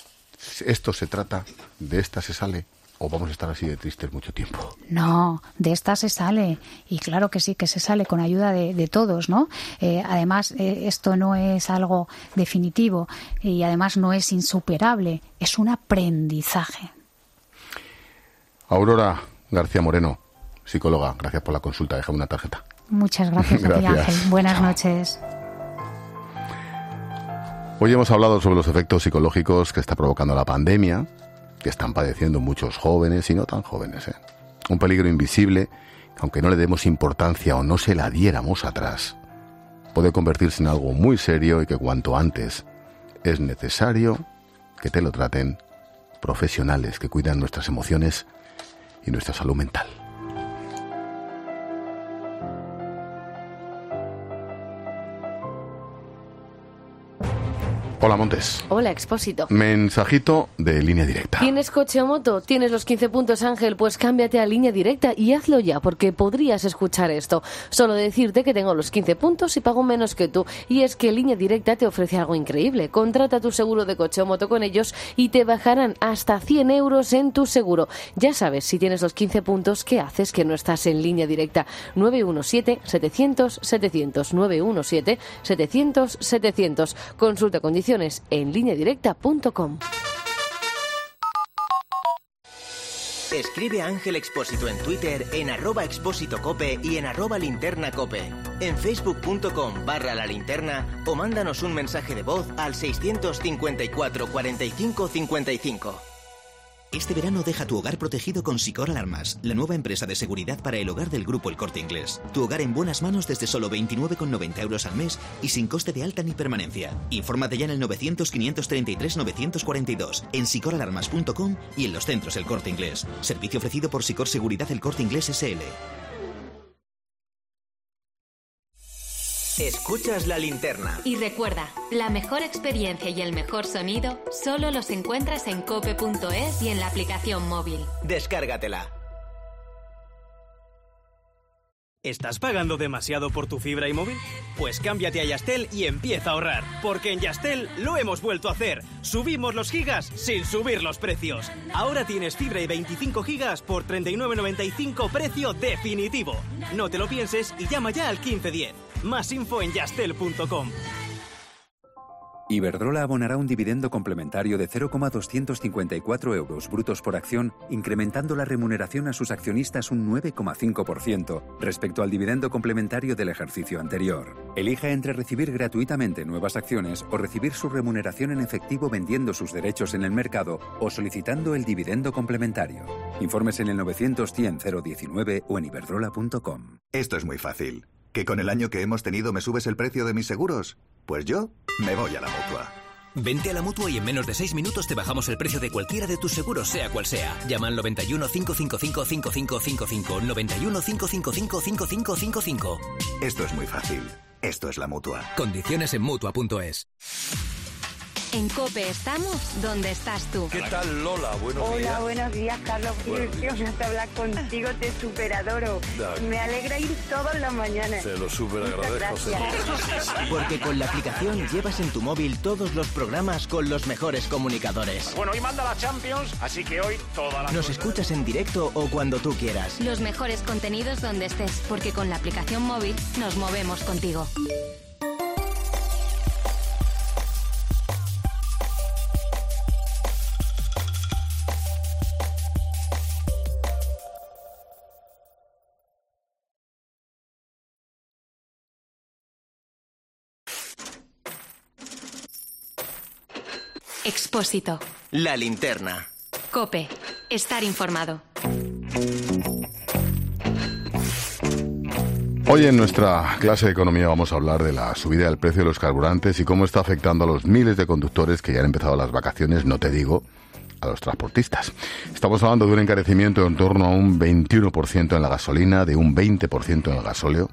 ¿Esto se trata? ¿De esta se sale? ¿O vamos a estar así de tristes mucho tiempo? No, de esta se sale. Y claro que sí, que se sale con ayuda de, de todos, ¿no? Eh, además, eh, esto no es algo definitivo y además no es insuperable. Es un aprendizaje. Aurora García Moreno, psicóloga, gracias por la consulta. Déjame una tarjeta. Muchas gracias, gracias. A ti, Ángel. Buenas Chao. noches. Hoy hemos hablado sobre los efectos psicológicos que está provocando la pandemia, que están padeciendo muchos jóvenes y no tan jóvenes, ¿eh? Un peligro invisible, aunque no le demos importancia o no se la diéramos atrás, puede convertirse en algo muy serio y que cuanto antes es necesario que te lo traten profesionales que cuidan nuestras emociones y nuestra salud mental. Hola, Montes. Hola, Expósito. Mensajito de Línea Directa. ¿Tienes coche o moto? ¿Tienes los quince puntos, Ángel? Pues cámbiate a Línea Directa y hazlo ya, porque podrías escuchar esto. Solo decirte que tengo los quince puntos y pago menos que tú. Y es que Línea Directa te ofrece algo increíble. Contrata tu seguro de coche o moto con ellos y te bajarán hasta cien euros en tu seguro. Ya sabes, si tienes los quince puntos, ¿qué haces que no estás en Línea Directa? nueve uno siete, setecientos, setecientos. nueve uno siete, setecientos, setecientos. Consulta condiciones en línea directa punto com. Escribe a Ángel Expósito en Twitter, en arroba expósito cope y en arroba linterna cope. En facebook punto com barra la linterna o mándanos un mensaje de voz al seiscientos cincuenta y cuatro, cuarenta y cinco, cincuenta y cinco. Este verano deja tu hogar protegido con Sicor Alarmas, la nueva empresa de seguridad para el hogar del Grupo El Corte Inglés. Tu hogar en buenas manos desde solo veintinueve con noventa euros al mes y sin coste de alta ni permanencia. Infórmate ya en el novecientos, quinientos treinta y tres, novecientos cuarenta y dos, en sicor alarmas punto com y en los centros El Corte Inglés. Servicio ofrecido por Sicor Seguridad El Corte Inglés S L. Escuchas la linterna. Y recuerda, la mejor experiencia y el mejor sonido solo los encuentras en cope punto es y en la aplicación móvil. Descárgatela. ¿Estás pagando demasiado por tu fibra y móvil? Pues cámbiate a Yastel y empieza a ahorrar, porque en Yastel lo hemos vuelto a hacer. Subimos los gigas sin subir los precios. Ahora tienes fibra y veinticinco gigas por treinta y nueve noventa y cinco, precio definitivo. No te lo pienses y llama ya al quince diez. Más info en yastel punto com. Iberdrola abonará un dividendo complementario de cero coma doscientos cincuenta y cuatro euros brutos por acción, incrementando la remuneración a sus accionistas un nueve coma cinco por ciento respecto al dividendo complementario del ejercicio anterior. Elija entre recibir gratuitamente nuevas acciones o recibir su remuneración en efectivo vendiendo sus derechos en el mercado o solicitando el dividendo complementario. Informes en el novecientos cien cero diecinueve o en iberdrola punto com. Esto es muy fácil. ¿Que con el año que hemos tenido me subes el precio de mis seguros? Pues yo me voy a la Mutua. Vente a la Mutua y en menos de seis minutos te bajamos el precio de cualquiera de tus seguros, sea cual sea. Llama al noventa y uno, cinco cinco cinco, cinco cinco cinco cinco, noventa y uno, cinco cinco cinco, cinco cinco cinco cinco. Esto es muy fácil. Esto es la Mutua. Condiciones en Mutua punto es. En COPE estamos donde estás tú. ¿Qué tal, Lola? Buenos Hola, días. Hola, buenos días, Carlos. Qué ilusión hasta hablar contigo, te superadoro. Me alegra ir todas las mañanas. Te lo super agradezco. Porque con la aplicación llevas en tu móvil todos los programas con los mejores comunicadores. Bueno, hoy manda la Champions, así que hoy toda la... Nos escuchas en directo o cuando tú quieras. Los mejores contenidos donde estés, porque con la aplicación móvil nos movemos contigo. Expósito. La linterna. COPE. Estar informado. Hoy en nuestra clase de economía vamos a hablar de la subida del precio de los carburantes y cómo está afectando a los miles de conductores que ya han empezado las vacaciones, no te digo, a los transportistas. Estamos hablando de un encarecimiento en torno a un veintiuno por ciento en la gasolina, de un veinte por ciento en el gasóleo.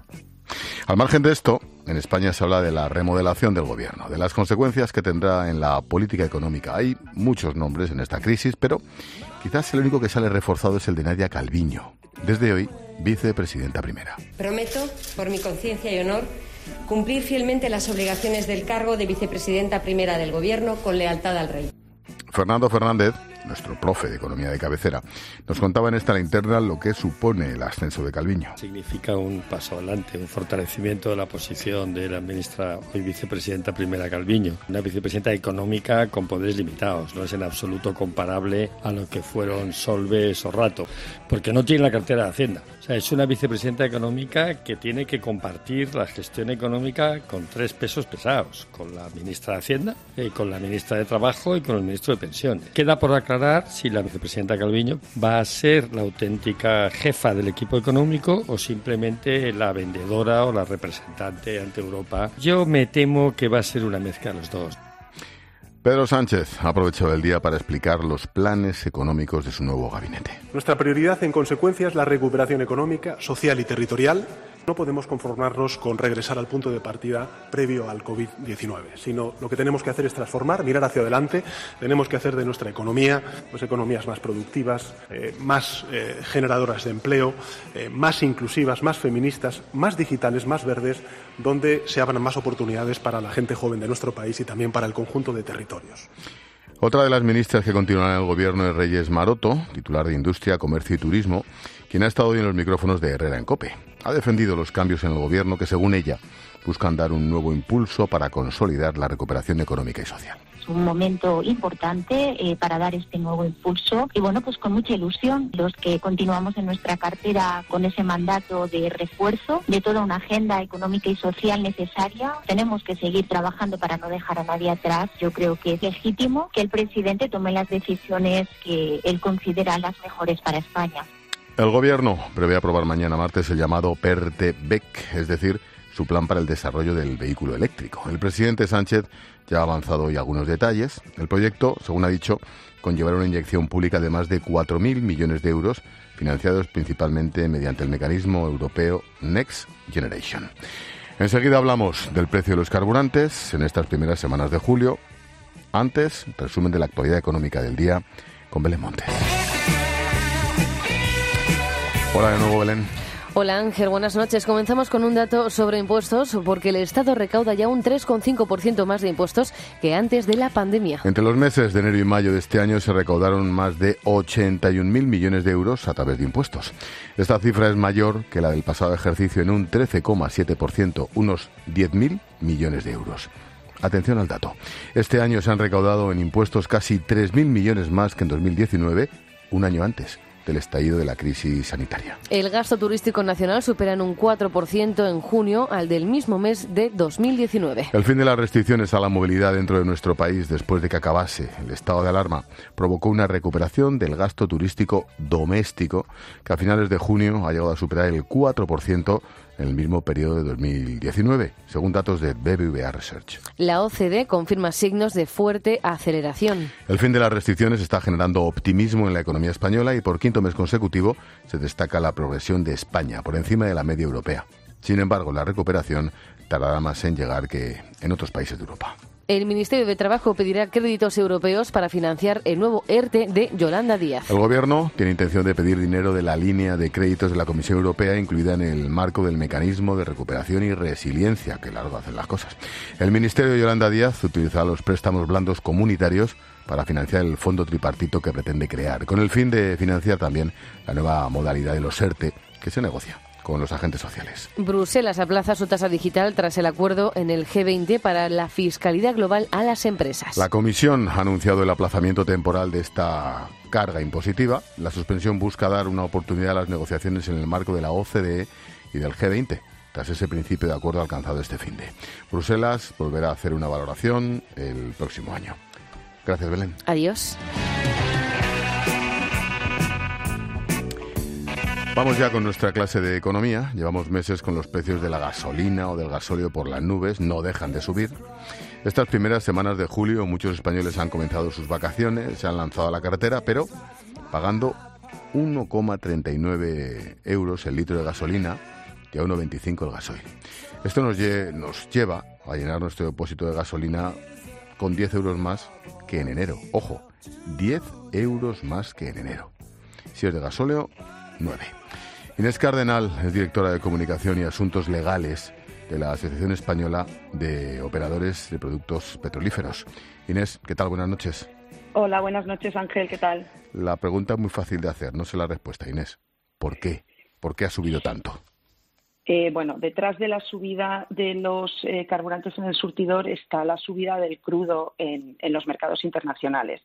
Al margen de esto, en España se habla de la remodelación del gobierno, de las consecuencias que tendrá en la política económica. Hay muchos nombres en esta crisis, pero quizás el único que sale reforzado es el de Nadia Calviño, desde hoy vicepresidenta primera. Prometo, por mi conciencia y honor, cumplir fielmente las obligaciones del cargo de vicepresidenta primera del Gobierno con lealtad al rey. Fernando Fernández, nuestro profe de economía de cabecera, nos contaba en esta linterna lo que supone el ascenso de Calviño. Significa un paso adelante, un fortalecimiento de la posición de la ministra, hoy vicepresidenta primera Calviño. Una vicepresidenta económica con poderes limitados, no es en absoluto comparable a lo que fueron Solbes o Rato, porque no tiene la cartera de Hacienda. O sea, es una vicepresidenta económica que tiene que compartir la gestión económica con tres pesos pesados, con la ministra de Hacienda, eh, con la ministra de Trabajo y con el ministro de Pensiones. Queda por aclarar si la vicepresidenta Calviño va a ser la auténtica jefa del equipo económico o simplemente la vendedora o la representante ante Europa. Yo me temo que va a ser una mezcla de los dos. Pedro Sánchez ha aprovechado el día para explicar los planes económicos de su nuevo gabinete. Nuestra prioridad, en consecuencia, es la recuperación económica, social y territorial. No podemos conformarnos con regresar al punto de partida previo al covid diecinueve, sino lo que tenemos que hacer es transformar, mirar hacia adelante. Tenemos que hacer de nuestra economía pues, economías más productivas, eh, más eh, generadoras de empleo, eh, más inclusivas, más feministas, más digitales, más verdes, donde se abran más oportunidades para la gente joven de nuestro país y también para el conjunto de territorios. Otra de las ministras que continuará en el gobierno es Reyes Maroto, titular de Industria, Comercio y Turismo, quien ha estado hoy en los micrófonos de Herrera en COPE. Ha defendido los cambios en el gobierno que, según ella, buscan dar un nuevo impulso para consolidar la recuperación económica y social. Es un momento importante eh, para dar este nuevo impulso y bueno, pues con mucha ilusión los que continuamos en nuestra cartera con ese mandato de refuerzo de toda una agenda económica y social necesaria. Tenemos que seguir trabajando para no dejar a nadie atrás. Yo creo que es legítimo que el presidente tome las decisiones que él considera las mejores para España. El gobierno prevé aprobar mañana martes el llamado P E R T B E C, es decir, su plan para el desarrollo del vehículo eléctrico. El presidente Sánchez ya ha avanzado hoy algunos detalles. El proyecto, según ha dicho, conllevará una inyección pública de más de cuatro mil millones de euros, financiados principalmente mediante el mecanismo europeo Next Generation. Enseguida hablamos del precio de los carburantes en estas primeras semanas de julio. Antes, resumen de la actualidad económica del día con Belén Montes. Hola de nuevo, Belén. Hola Ángel, buenas noches. Comenzamos con un dato sobre impuestos porque el Estado recauda ya un tres coma cinco por ciento más de impuestos que antes de la pandemia. Entre los meses de enero y mayo de este año se recaudaron más de ochenta y un mil millones de euros a través de impuestos. Esta cifra es mayor que la del pasado ejercicio en un trece coma siete por ciento, unos diez mil millones de euros. Atención al dato. Este año se han recaudado en impuestos casi tres mil millones más que en dos mil diecinueve, un año antes del estallido de la crisis sanitaria. El gasto turístico nacional supera en un cuatro por ciento en junio al del mismo mes de dos mil diecinueve. El fin de las restricciones a la movilidad dentro de nuestro país después de que acabase el estado de alarma provocó una recuperación del gasto turístico doméstico que a finales de junio ha llegado a superar el cuatro por ciento en el mismo periodo de dos mil diecinueve, según datos de B B V A Research. La O C D E confirma signos de fuerte aceleración. El fin de las restricciones está generando optimismo en la economía española y por quinto mes consecutivo se destaca la progresión de España por encima de la media europea. Sin embargo, la recuperación tardará más en llegar que en otros países de Europa. El Ministerio de Trabajo pedirá créditos europeos para financiar el nuevo E R T E de Yolanda Díaz. El Gobierno tiene intención de pedir dinero de la línea de créditos de la Comisión Europea, incluida en el marco del mecanismo de recuperación y resiliencia, que largo hacen las cosas. El Ministerio de Yolanda Díaz utilizará los préstamos blandos comunitarios para financiar el fondo tripartito que pretende crear, con el fin de financiar también la nueva modalidad de los E R T E que se negocia con los agentes sociales. Bruselas aplaza su tasa digital tras el acuerdo en el G veinte para la fiscalidad global a las empresas. La Comisión ha anunciado el aplazamiento temporal de esta carga impositiva. La suspensión busca dar una oportunidad a las negociaciones en el marco de la O C D E y del G veinte, tras ese principio de acuerdo alcanzado este finde. Bruselas volverá a hacer una valoración el próximo año. Gracias, Belén. Adiós. Vamos ya con nuestra clase de economía. Llevamos meses con los precios de la gasolina o del gasóleo por las nubes, no dejan de subir. Estas primeras semanas de julio muchos españoles han comenzado sus vacaciones, se han lanzado a la carretera, pero pagando uno coma treinta y nueve euros el litro de gasolina y a uno coma veinticinco el gasoil. Esto nos, lle- nos lleva a llenar nuestro depósito de gasolina con diez euros más que en enero. Ojo, diez euros más que en enero. Si es de gasóleo, nueve. Inés Cardenal es directora de Comunicación y Asuntos Legales de la Asociación Española de Operadores de Productos Petrolíferos. Inés, ¿qué tal? Buenas noches. Hola, buenas noches, Ángel, ¿qué tal? La pregunta es muy fácil de hacer, no sé la respuesta, Inés. ¿Por qué? ¿Por qué ha subido tanto? Eh, bueno, detrás de la subida de los eh, carburantes en el surtidor está la subida del crudo en, en los mercados internacionales.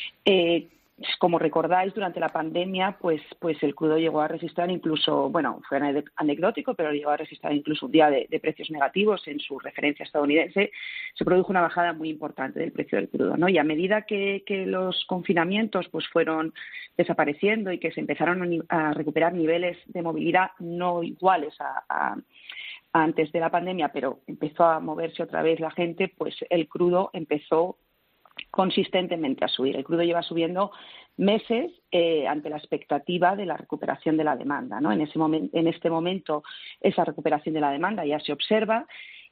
Eh, Como recordáis, durante la pandemia, pues, pues el crudo llegó a registrar incluso, bueno, fue anecdótico, pero llegó a registrar incluso un día de, de precios negativos en su referencia estadounidense. Se produjo una bajada muy importante del precio del crudo, ¿no? Y a medida que, que los confinamientos pues fueron desapareciendo y que se empezaron a recuperar niveles de movilidad no iguales a, a antes de la pandemia, pero empezó a moverse otra vez la gente, pues el crudo empezó consistentemente a subir. El crudo lleva subiendo meses eh, ante la expectativa de la recuperación de la demanda, ¿no? En ese momento, en este momento, esa recuperación de la demanda ya se observa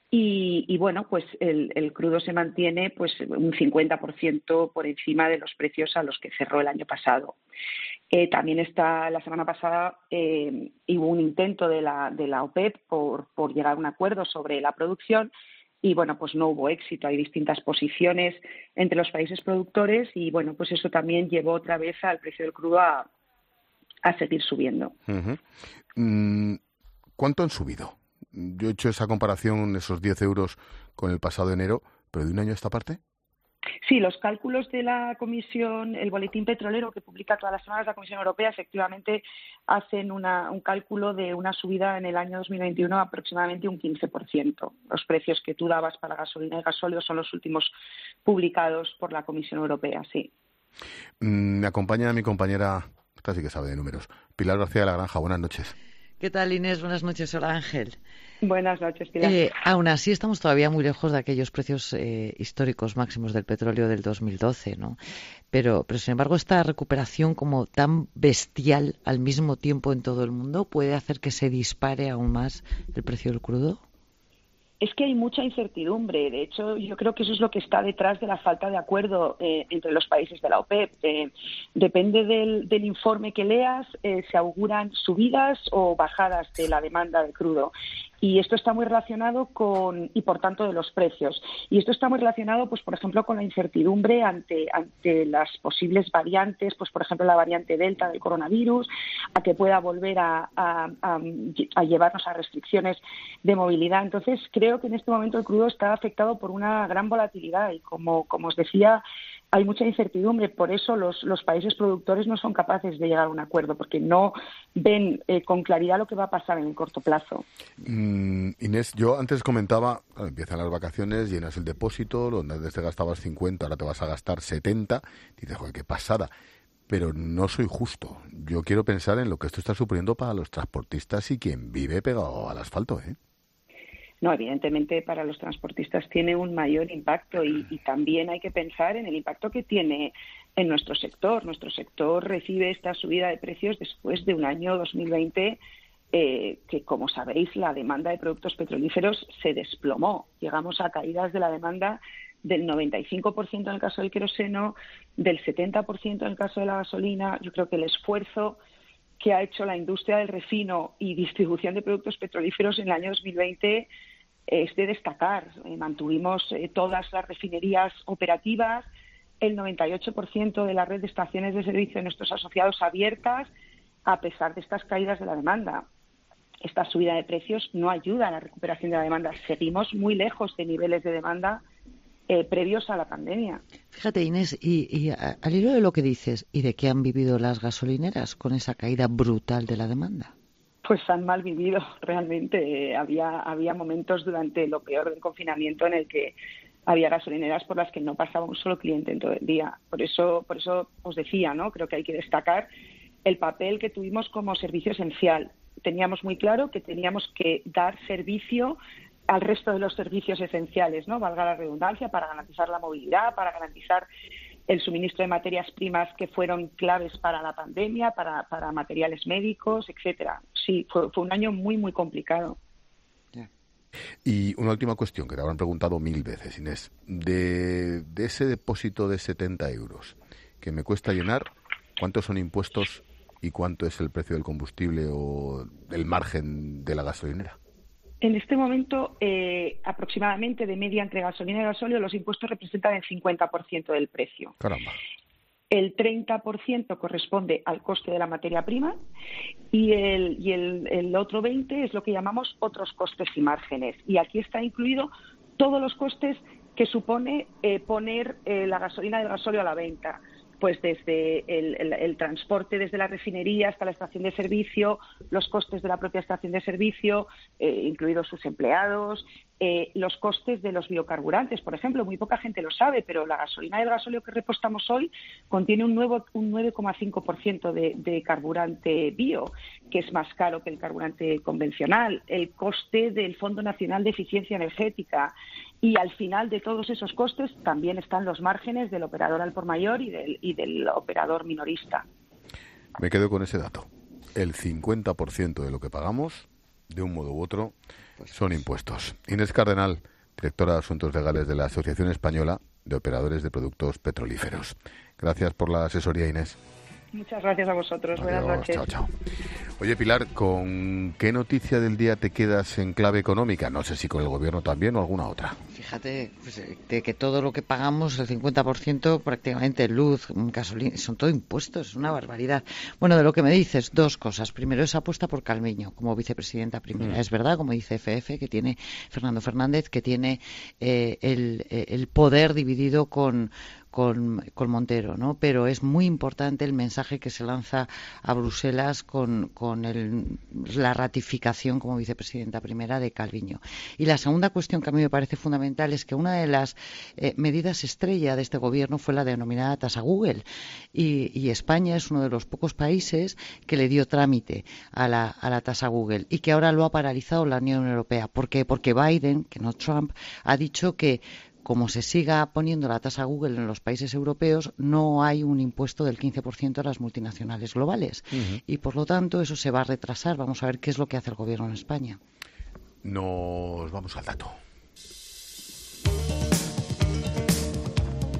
y, y bueno, pues el, el crudo se mantiene pues un cincuenta por ciento por encima de los precios a los que cerró el año pasado. Eh, también está, la semana pasada eh, hubo un intento de la, de la OPEP por, por llegar a un acuerdo sobre la producción. Y, bueno, pues no hubo éxito. Hay distintas posiciones entre los países productores y, bueno, pues eso también llevó otra vez al precio del crudo a, a seguir subiendo. Uh-huh. Mm, ¿Cuánto han subido? Yo he hecho esa comparación, esos diez euros, con el pasado enero, pero de un año a esta parte. Sí, los cálculos de la Comisión, el boletín petrolero que publica todas las semanas la Comisión Europea, efectivamente hacen una, un cálculo de una subida en el año dos mil veintiuno aproximadamente un quince por ciento. Los precios que tú dabas para gasolina y gasóleo son los últimos publicados por la Comisión Europea, sí. Mm, me acompaña mi compañera, esta sí que sabe de números, Pilar García de la Granja. Buenas noches. ¿Qué tal, Inés? Buenas noches. Hola, Ángel. Buenas noches, Pilar. Eh, aún así, estamos todavía muy lejos de aquellos precios eh, históricos máximos del petróleo del dos mil doce, ¿no? Pero, pero, sin embargo, esta recuperación como tan bestial al mismo tiempo en todo el mundo puede hacer que se dispare aún más el precio del crudo. Es que hay mucha incertidumbre. De hecho, yo creo que eso es lo que está detrás de la falta de acuerdo eh, entre los países de la OPEP. Eh, depende del, del informe que leas, eh, se auguran subidas o bajadas de la demanda de crudo. Y esto está muy relacionado con, y por tanto de los precios. Y esto está muy relacionado, pues por ejemplo, con la incertidumbre ante, ante las posibles variantes, pues por ejemplo la variante Delta del coronavirus, a que pueda volver a, a, a, a llevarnos a restricciones de movilidad. Entonces, creo que en este momento el crudo está afectado por una gran volatilidad y como, como os decía, hay mucha incertidumbre, por eso los, los países productores no son capaces de llegar a un acuerdo, porque no ven eh, con claridad lo que va a pasar en el corto plazo. Mm, Inés, yo antes comentaba, bueno, empiezan las vacaciones, llenas el depósito, donde antes te gastabas cincuenta, ahora te vas a gastar setenta, y dices, joder, qué pasada. Pero no soy justo. Yo quiero pensar en lo que esto está suponiendo para los transportistas y quien vive pegado al asfalto, ¿eh? No, evidentemente para los transportistas tiene un mayor impacto y, y también hay que pensar en el impacto que tiene en nuestro sector. Nuestro sector recibe esta subida de precios después de un año dos mil veinte eh, que, como sabéis, la demanda de productos petrolíferos se desplomó. Llegamos a caídas de la demanda del noventa y cinco por ciento en el caso del queroseno, del setenta por ciento en el caso de la gasolina. Yo creo que el esfuerzo que ha hecho la industria del refino y distribución de productos petrolíferos en el año dos mil veinte es de destacar. Eh, mantuvimos eh, todas las refinerías operativas, el noventa y ocho por ciento de la red de estaciones de servicio de nuestros asociados abiertas, a pesar de estas caídas de la demanda. Esta subida de precios no ayuda a la recuperación de la demanda. Seguimos muy lejos de niveles de demanda Eh, previos a la pandemia. Fíjate, Inés, y, y a, al hilo de lo que dices, ¿y de qué han vivido las gasolineras con esa caída brutal de la demanda? Pues han mal vivido, realmente. Eh, había, había momentos durante lo peor del confinamiento en el que había gasolineras por las que no pasaba un solo cliente en todo el día. Por eso, por eso os decía, ¿no? Creo que hay que destacar el papel que tuvimos como servicio esencial. Teníamos muy claro que teníamos que dar servicio al resto de los servicios esenciales, ¿no? Valga la redundancia, para garantizar la movilidad, para garantizar el suministro de materias primas que fueron claves para la pandemia, para, para materiales médicos, etcétera. Sí, fue, fue un año muy, muy complicado. Y una última cuestión que te habrán preguntado mil veces, Inés. De, de ese depósito de setenta euros que me cuesta llenar, ¿cuántos son impuestos y cuánto es el precio del combustible o el margen de la gasolinera? En este momento, eh, aproximadamente de media entre gasolina y gasóleo, los impuestos representan el cincuenta por ciento del precio. Caramba. El treinta por ciento corresponde al coste de la materia prima y el, y el, el otro veinte por ciento es lo que llamamos otros costes y márgenes. Y aquí está incluido todos los costes que supone eh, poner eh, la gasolina y el gasóleo a la venta. Pues desde el, el, el transporte desde la refinería hasta la estación de servicio, los costes de la propia estación de servicio, eh, incluidos sus empleados, eh, los costes de los biocarburantes. Por ejemplo, muy poca gente lo sabe, pero la gasolina y el gasóleo que repostamos hoy contiene un, nuevo, un nueve coma cinco por ciento de, de carburante bio, que es más caro que el carburante convencional. El coste del Fondo Nacional de Eficiencia Energética. Y al final de todos esos costes también están los márgenes del operador al por mayor y del, y del operador minorista. Me quedo con ese dato. El cincuenta por ciento de lo que pagamos, de un modo u otro, son impuestos. Inés Cardenal, directora de Asuntos Legales de la Asociación Española de Operadores de Productos Petrolíferos. Gracias por la asesoría, Inés. Muchas gracias a vosotros. Adiós, buenas noches. Chao, chao. Oye, Pilar, ¿con qué noticia del día te quedas en clave económica? No sé si con el gobierno también o alguna otra. Fíjate, pues, de que todo lo que pagamos, el cincuenta por ciento prácticamente luz, gasolina, son todo impuestos, es una barbaridad. Bueno, de lo que me dices, dos cosas. Primero, esa apuesta por Calviño como vicepresidenta primera. Mm. Es verdad, como dice F F, que tiene Fernando Fernández, que tiene eh, el, el poder dividido con... Con, con Montero, ¿no? Pero es muy importante el mensaje que se lanza a Bruselas con, con el, la ratificación como vicepresidenta primera de Calviño. Y la segunda cuestión que a mí me parece fundamental es que una de las eh, medidas estrella de este gobierno fue la denominada tasa Google. Y, y España es uno de los pocos países que le dio trámite a la, a la tasa Google y que ahora lo ha paralizado la Unión Europea. ¿Por qué? Porque Biden, que no Trump, ha dicho que como se siga poniendo la tasa Google en los países europeos, no hay un impuesto del quince por ciento a las multinacionales globales. Uh-huh. Y, por lo tanto, eso se va a retrasar. Vamos a ver qué es lo que hace el Gobierno en España. Nos vamos al dato.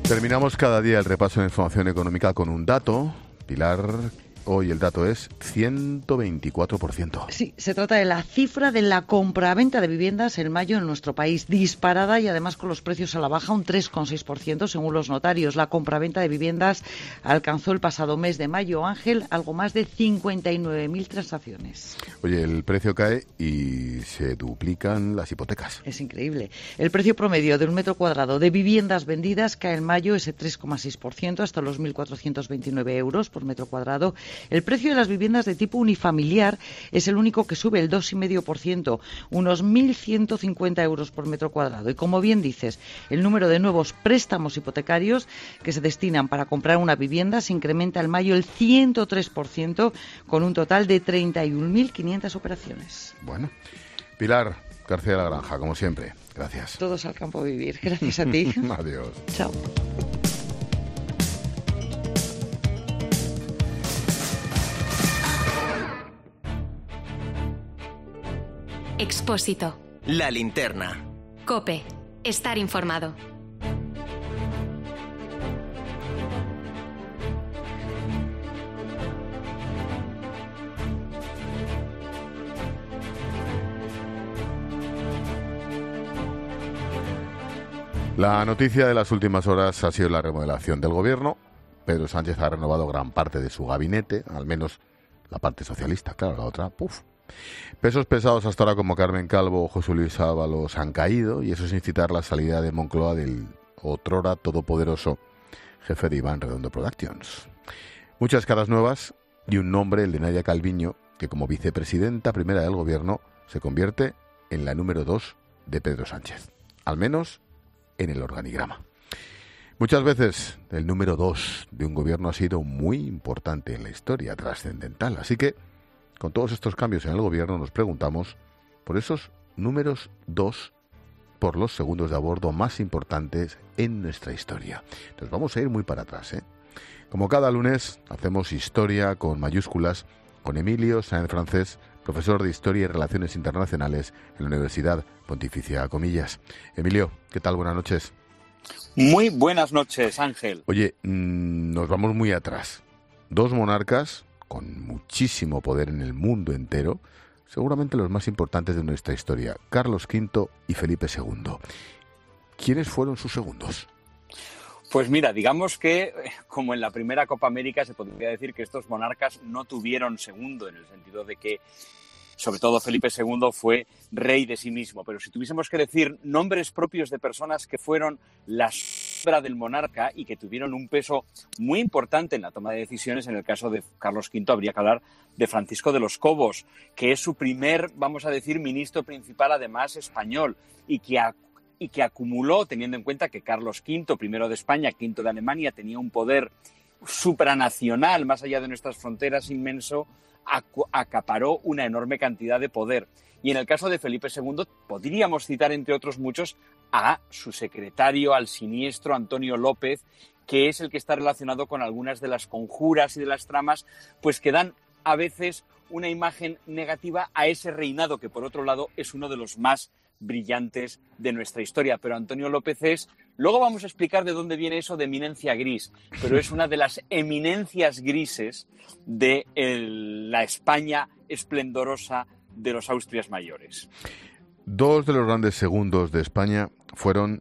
Terminamos cada día el repaso de información económica con un dato. Pilar, hoy el dato es ciento veinticuatro por ciento. Sí, se trata de la cifra de la compraventa de viviendas en mayo en nuestro país, disparada y además con los precios a la baja, un tres coma seis por ciento según los notarios. La compraventa de viviendas alcanzó el pasado mes de mayo, Ángel, algo más de cincuenta y nueve mil transacciones. Oye, el precio cae y se duplican las hipotecas. Es increíble. El precio promedio de un metro cuadrado de viviendas vendidas cae en mayo ese tres coma seis por ciento hasta los mil cuatrocientos veintinueve euros por metro cuadrado. El precio de las viviendas de tipo unifamiliar es el único que sube el dos coma cinco por ciento, unos mil ciento cincuenta euros por metro cuadrado. Y como bien dices, el número de nuevos préstamos hipotecarios que se destinan para comprar una vivienda se incrementa en mayo el ciento tres por ciento, con un total de treinta y un mil quinientas operaciones. Bueno, Pilar García de la Granja, como siempre, gracias. Todos al campo a vivir. Gracias a ti. Adiós. Chao. Expósito. La linterna. COPE. Estar informado. La noticia de las últimas horas ha sido la remodelación del gobierno. Pedro Sánchez ha renovado gran parte de su gabinete, al menos la parte socialista, claro, la otra, puf. Pesos pesados hasta ahora como Carmen Calvo o José Luis Ábalos han caído, y eso es incitar la salida de Moncloa del otrora todopoderoso jefe de Iván Redondo Productions. Muchas caras nuevas y un nombre, el de Nadia Calviño, que como vicepresidenta primera del gobierno se convierte en la número dos de Pedro Sánchez, al menos en el organigrama. Muchas veces el número dos de un gobierno ha sido muy importante en la historia, trascendental, así que con todos estos cambios en el gobierno nos preguntamos por esos números dos, por los segundos de a bordo más importantes en nuestra historia. Entonces vamos a ir muy para atrás, ¿eh? Como cada lunes hacemos historia con mayúsculas con Emilio Sáenz Francés, profesor de Historia y Relaciones Internacionales en la Universidad Pontificia Comillas. Emilio, ¿qué tal? Buenas noches. Muy buenas noches, Ángel. Oye, mmm, nos vamos muy atrás. Dos monarcas con muchísimo poder en el mundo entero, seguramente los más importantes de nuestra historia, Carlos quinto y Felipe segundo. ¿Quiénes fueron sus segundos? Pues mira, digamos que, como en la primera Copa América, se podría decir que estos monarcas no tuvieron segundo, en el sentido de que, sobre todo, Felipe segundo fue rey de sí mismo. Pero si tuviésemos que decir nombres propios de personas que fueron la sombra del monarca y que tuvieron un peso muy importante en la toma de decisiones, en el caso de Carlos quinto habría que hablar de Francisco de los Cobos, que es su primer, vamos a decir, ministro principal, además español, y que ha y que acumuló, teniendo en cuenta que Carlos quinto, primero de España, quinto de Alemania, tenía un poder supranacional, más allá de nuestras fronteras, inmenso, ac- acaparó una enorme cantidad de poder. Y en el caso de Felipe segundo, podríamos citar, entre otros muchos, a su secretario, al siniestro Antonio López, que es el que está relacionado con algunas de las conjuras y de las tramas, pues que dan a veces una imagen negativa a ese reinado, que por otro lado es uno de los más brillantes de nuestra historia. Pero Antonio López es, luego vamos a explicar de dónde viene eso de eminencia gris, pero es una de las eminencias grises de el, la España esplendorosa de los Austrias mayores. Dos de los grandes segundos de España fueron,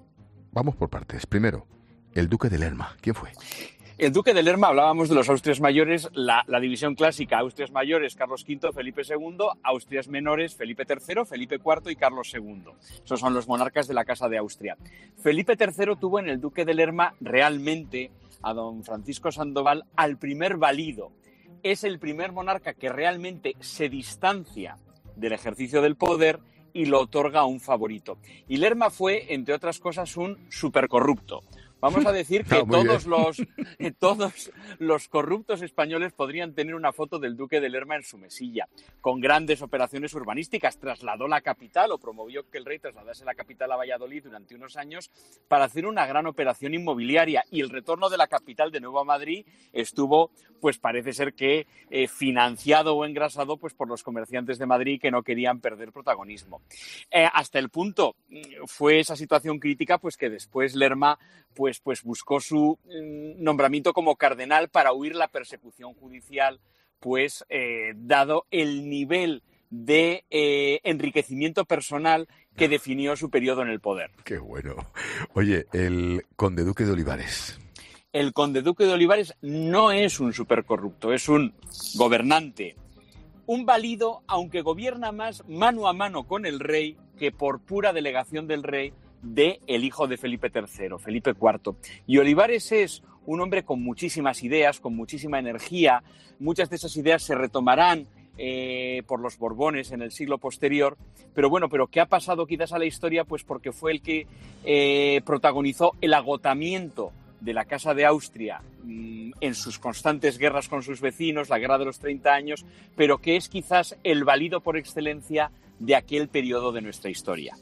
vamos por partes, primero, el duque de Lerma. ¿Quién fue? El duque de Lerma, hablábamos de los Austrias mayores, la, la división clásica, Austrias mayores, Carlos quinto, Felipe segundo, Austrias menores, Felipe tercero, Felipe cuarto y Carlos segundo. Esos son los monarcas de la Casa de Austria. Felipe tercero tuvo en el duque de Lerma realmente a don Francisco Sandoval, al primer valido. Es el primer monarca que realmente se distancia del ejercicio del poder y lo otorga a un favorito. Y Lerma fue, entre otras cosas, un supercorrupto. Vamos a decir que ah, todos, los, eh, todos los corruptos españoles podrían tener una foto del duque de Lerma en su mesilla, con grandes operaciones urbanísticas. Trasladó la capital o promovió que el rey trasladase la capital a Valladolid durante unos años para hacer una gran operación inmobiliaria, y el retorno de la capital de nuevo a Madrid estuvo, pues parece ser que eh, financiado o engrasado pues por los comerciantes de Madrid que no querían perder protagonismo. Eh, hasta el punto fue esa situación crítica pues que después Lerma pues pues, pues buscó su mm, nombramiento como cardenal para huir la persecución judicial, pues eh, dado el nivel de eh, enriquecimiento personal que definió su periodo en el poder. Qué bueno. Oye, el conde duque de Olivares. El conde duque de Olivares no es un supercorrupto, es un gobernante, un válido, aunque gobierna más mano a mano con el rey que por pura delegación del rey de el hijo de Felipe tercero, Felipe cuarto. Y Olivares es un hombre con muchísimas ideas, con muchísima energía. Muchas de esas ideas se retomarán Eh, por los Borbones en el siglo posterior, pero bueno, pero ¿qué ha pasado quizás a la historia? Pues porque fue el que eh, protagonizó el agotamiento de la Casa de Austria mmm, en sus constantes guerras con sus vecinos, la Guerra de los treinta años, pero que es quizás el válido por excelencia de aquel periodo de nuestra historia.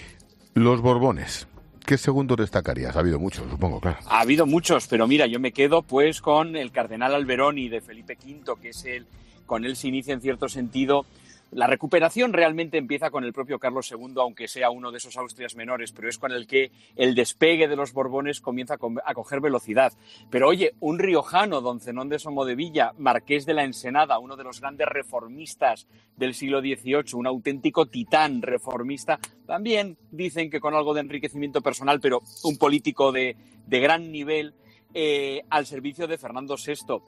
Los Borbones. ¿Qué segundo destacarías? Ha habido muchos, supongo, claro. Ha habido muchos, pero mira, yo me quedo pues con el cardenal Alberoni de Felipe quinto, que es el con él se inicia en cierto sentido. La recuperación realmente empieza con el propio Carlos segundo, aunque sea uno de esos Austrias menores, pero es con el que el despegue de los Borbones comienza a coger velocidad. Pero oye, un riojano, don Zenón de Somodevilla, marqués de la Ensenada, uno de los grandes reformistas del siglo dieciocho, un auténtico titán reformista, también dicen que con algo de enriquecimiento personal, pero un político de, de gran nivel, eh, al servicio de Fernando sexto.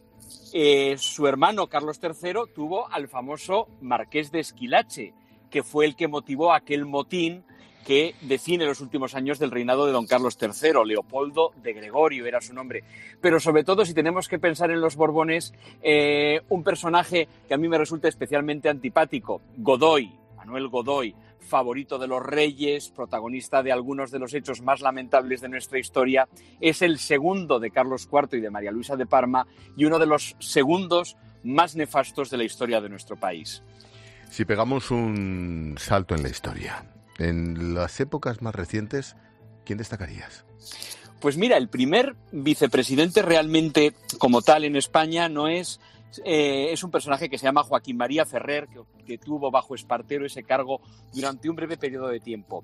Eh, su hermano Carlos tercero tuvo al famoso marqués de Esquilache, que fue el que motivó aquel motín que define los últimos años del reinado de don Carlos tercero. Leopoldo de Gregorio era su nombre. Pero sobre todo, si tenemos que pensar en los Borbones, eh, un personaje que a mí me resulta especialmente antipático, Godoy, Manuel Godoy, favorito de los reyes, protagonista de algunos de los hechos más lamentables de nuestra historia, es el segundo de Carlos cuarto y de María Luisa de Parma y uno de los segundos más nefastos de la historia de nuestro país. Si pegamos un salto en la historia, en las épocas más recientes, ¿quién destacarías? Pues mira, el primer vicepresidente realmente como tal en España no es... Eh, es un personaje que se llama Joaquín María Ferrer, que, que tuvo bajo Espartero ese cargo durante un breve periodo de tiempo.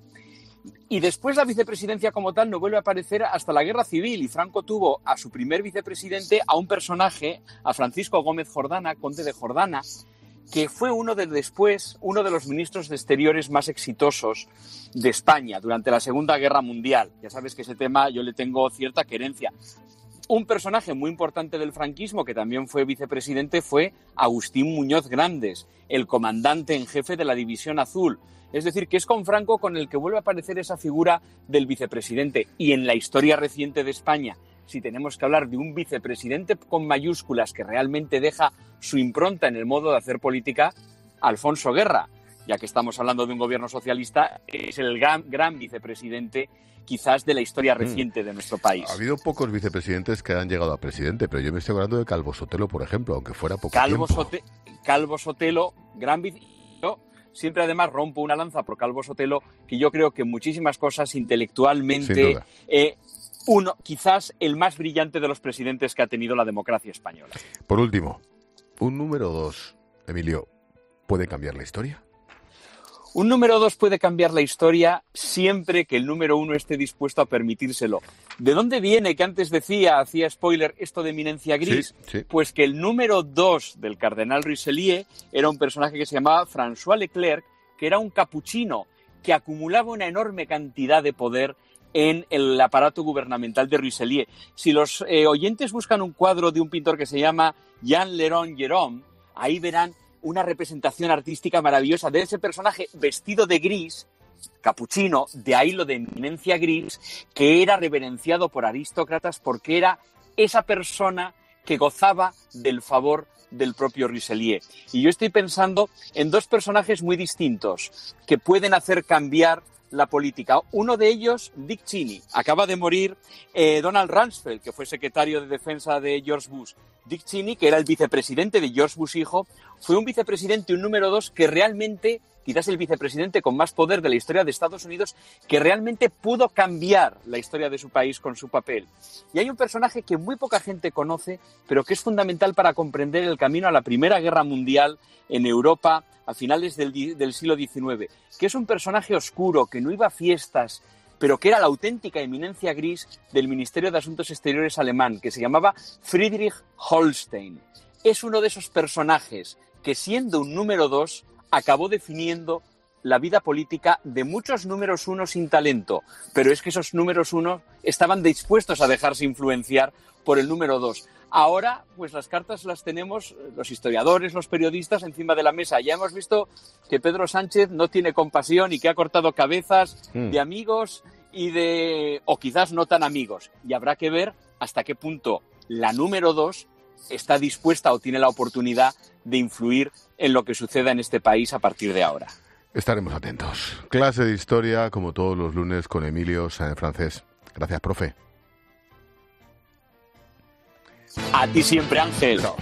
Y después la vicepresidencia como tal no vuelve a aparecer hasta la Guerra Civil, y Franco tuvo a su primer vicepresidente a un personaje, a Francisco Gómez Jordana, conde de Jordana, que fue uno de después uno de los ministros de Exteriores más exitosos de España durante la Segunda Guerra Mundial. Ya sabes que ese tema yo le tengo cierta querencia. Un personaje muy importante del franquismo, que también fue vicepresidente, fue Agustín Muñoz Grandes, el comandante en jefe de la División Azul. Es decir, que es con Franco con el que vuelve a aparecer esa figura del vicepresidente. Y en la historia reciente de España, si tenemos que hablar de un vicepresidente con mayúsculas que realmente deja su impronta en el modo de hacer política, Alfonso Guerra, ya que estamos hablando de un gobierno socialista, es el gran, gran vicepresidente quizás de la historia reciente de nuestro país. Ha habido pocos vicepresidentes que han llegado a presidente, pero yo me estoy hablando de Calvo Sotelo, por ejemplo, aunque fuera poco Calvo tiempo. Sote- Calvo Sotelo, gran vice... Yo siempre además rompo una lanza por Calvo Sotelo, que yo creo que muchísimas cosas intelectualmente... Eh, uno, quizás el más brillante de los presidentes que ha tenido la democracia española. Por último, un número dos, Emilio, ¿puede cambiar la historia? Un número dos puede cambiar la historia siempre que el número uno esté dispuesto a permitírselo. ¿De dónde viene que antes decía, hacía spoiler, esto de eminencia gris? Sí, sí. Pues que el número dos del cardenal Richelieu era un personaje que se llamaba François Leclerc, que era un capuchino que acumulaba una enorme cantidad de poder en el aparato gubernamental de Richelieu. Si los eh, oyentes buscan un cuadro de un pintor que se llama Jean Léron Gérôme, ahí verán una representación artística maravillosa de ese personaje vestido de gris, capuchino, de ahí lo de eminencia gris, que era reverenciado por aristócratas porque era esa persona que gozaba del favor del propio Richelieu. Y yo estoy pensando en dos personajes muy distintos que pueden hacer cambiar la política. Uno de ellos, Dick Cheney. Acaba de morir eh, Donald Rumsfeld, que fue secretario de Defensa de George Bush. Dick Cheney, que era el vicepresidente de George Bush hijo, fue un vicepresidente, un número dos, que realmente, quizás el vicepresidente con más poder de la historia de Estados Unidos, que realmente pudo cambiar la historia de su país con su papel. Y hay un personaje que muy poca gente conoce, pero que es fundamental para comprender el camino a la Primera Guerra Mundial en Europa a finales del, del siglo diecinueve, que es un personaje oscuro, que no iba a fiestas, pero que era la auténtica eminencia gris del Ministerio de Asuntos Exteriores alemán, que se llamaba Friedrich Holstein. Es uno de esos personajes que, siendo un número dos, acabó definiendo la vida política de muchos números uno sin talento, pero es que esos números uno estaban dispuestos a dejarse influenciar por el número dos. Ahora, pues las cartas las tenemos los historiadores, los periodistas encima de la mesa. Ya hemos visto que Pedro Sánchez no tiene compasión y que ha cortado cabezas mm. de amigos y de, o quizás no tan amigos. Y habrá que ver hasta qué punto la número dos está dispuesta o tiene la oportunidad de influir en lo que suceda en este país a partir de ahora. Estaremos atentos. Clase de historia, como todos los lunes, con Emilio Sáenz Francés. Gracias, profe. A ti siempre, Ángel. Chao.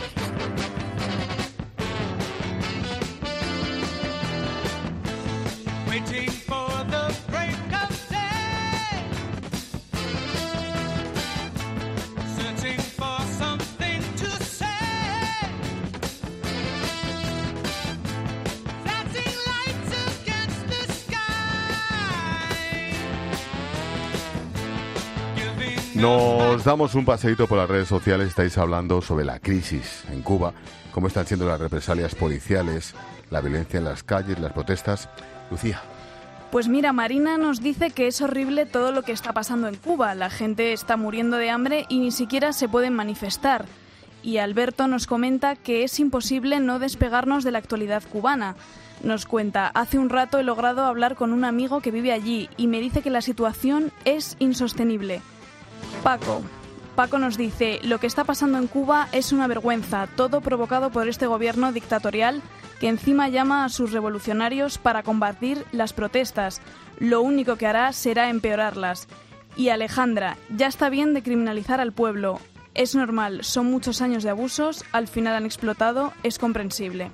Nos damos un paseíto por las redes sociales. Estáis hablando sobre la crisis en Cuba, cómo están siendo las represalias policiales, la violencia en las calles, las protestas. Lucía. Pues mira, Marina nos dice que es horrible todo lo que está pasando en Cuba. La gente está muriendo de hambre y ni siquiera se pueden manifestar. Y Alberto nos comenta que es imposible no despegarnos de la actualidad cubana. Nos cuenta, hace un rato he logrado hablar con un amigo que vive allí y me dice que la situación es insostenible. Paco. Paco nos dice, lo que está pasando en Cuba es una vergüenza, todo provocado por este gobierno dictatorial que encima llama a sus revolucionarios para combatir las protestas. Lo único que hará será empeorarlas. Y Alejandra, ya está bien de criminalizar al pueblo. Es normal, son muchos años de abusos, al final han explotado, es comprensible.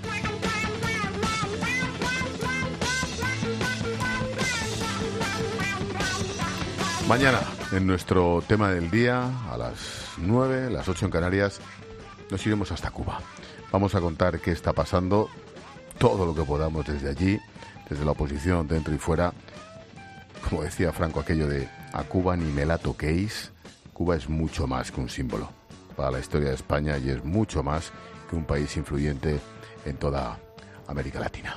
Mañana, en nuestro tema del día, a las nueve, las ocho en Canarias, nos iremos hasta Cuba. Vamos a contar qué está pasando, todo lo que podamos desde allí, desde la oposición, dentro y fuera. Como decía Franco, aquello de a Cuba ni me la toquéis. Cuba es mucho más que un símbolo para la historia de España y es mucho más que un país influyente en toda América Latina.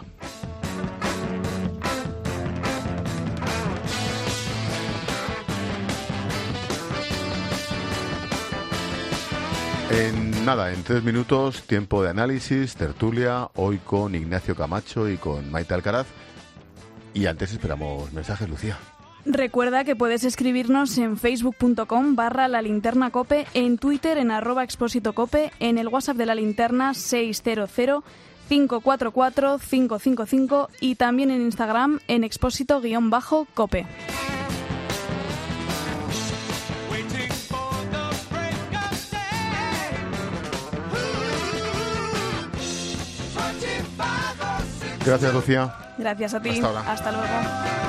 En nada, en tres minutos, tiempo de análisis, tertulia, hoy con Ignacio Camacho y con Maite Alcaraz. Y antes esperamos mensajes, Lucía. Recuerda que puedes escribirnos en facebook.com barra la linterna cope, en Twitter en arroba expósito cope, en el WhatsApp de la linterna seis cero cero, cinco cuatro cuatro, cinco cinco cinco y también en Instagram en expósito-cope. Gracias, Lucía. Gracias a ti. Hasta ahora. Hasta luego.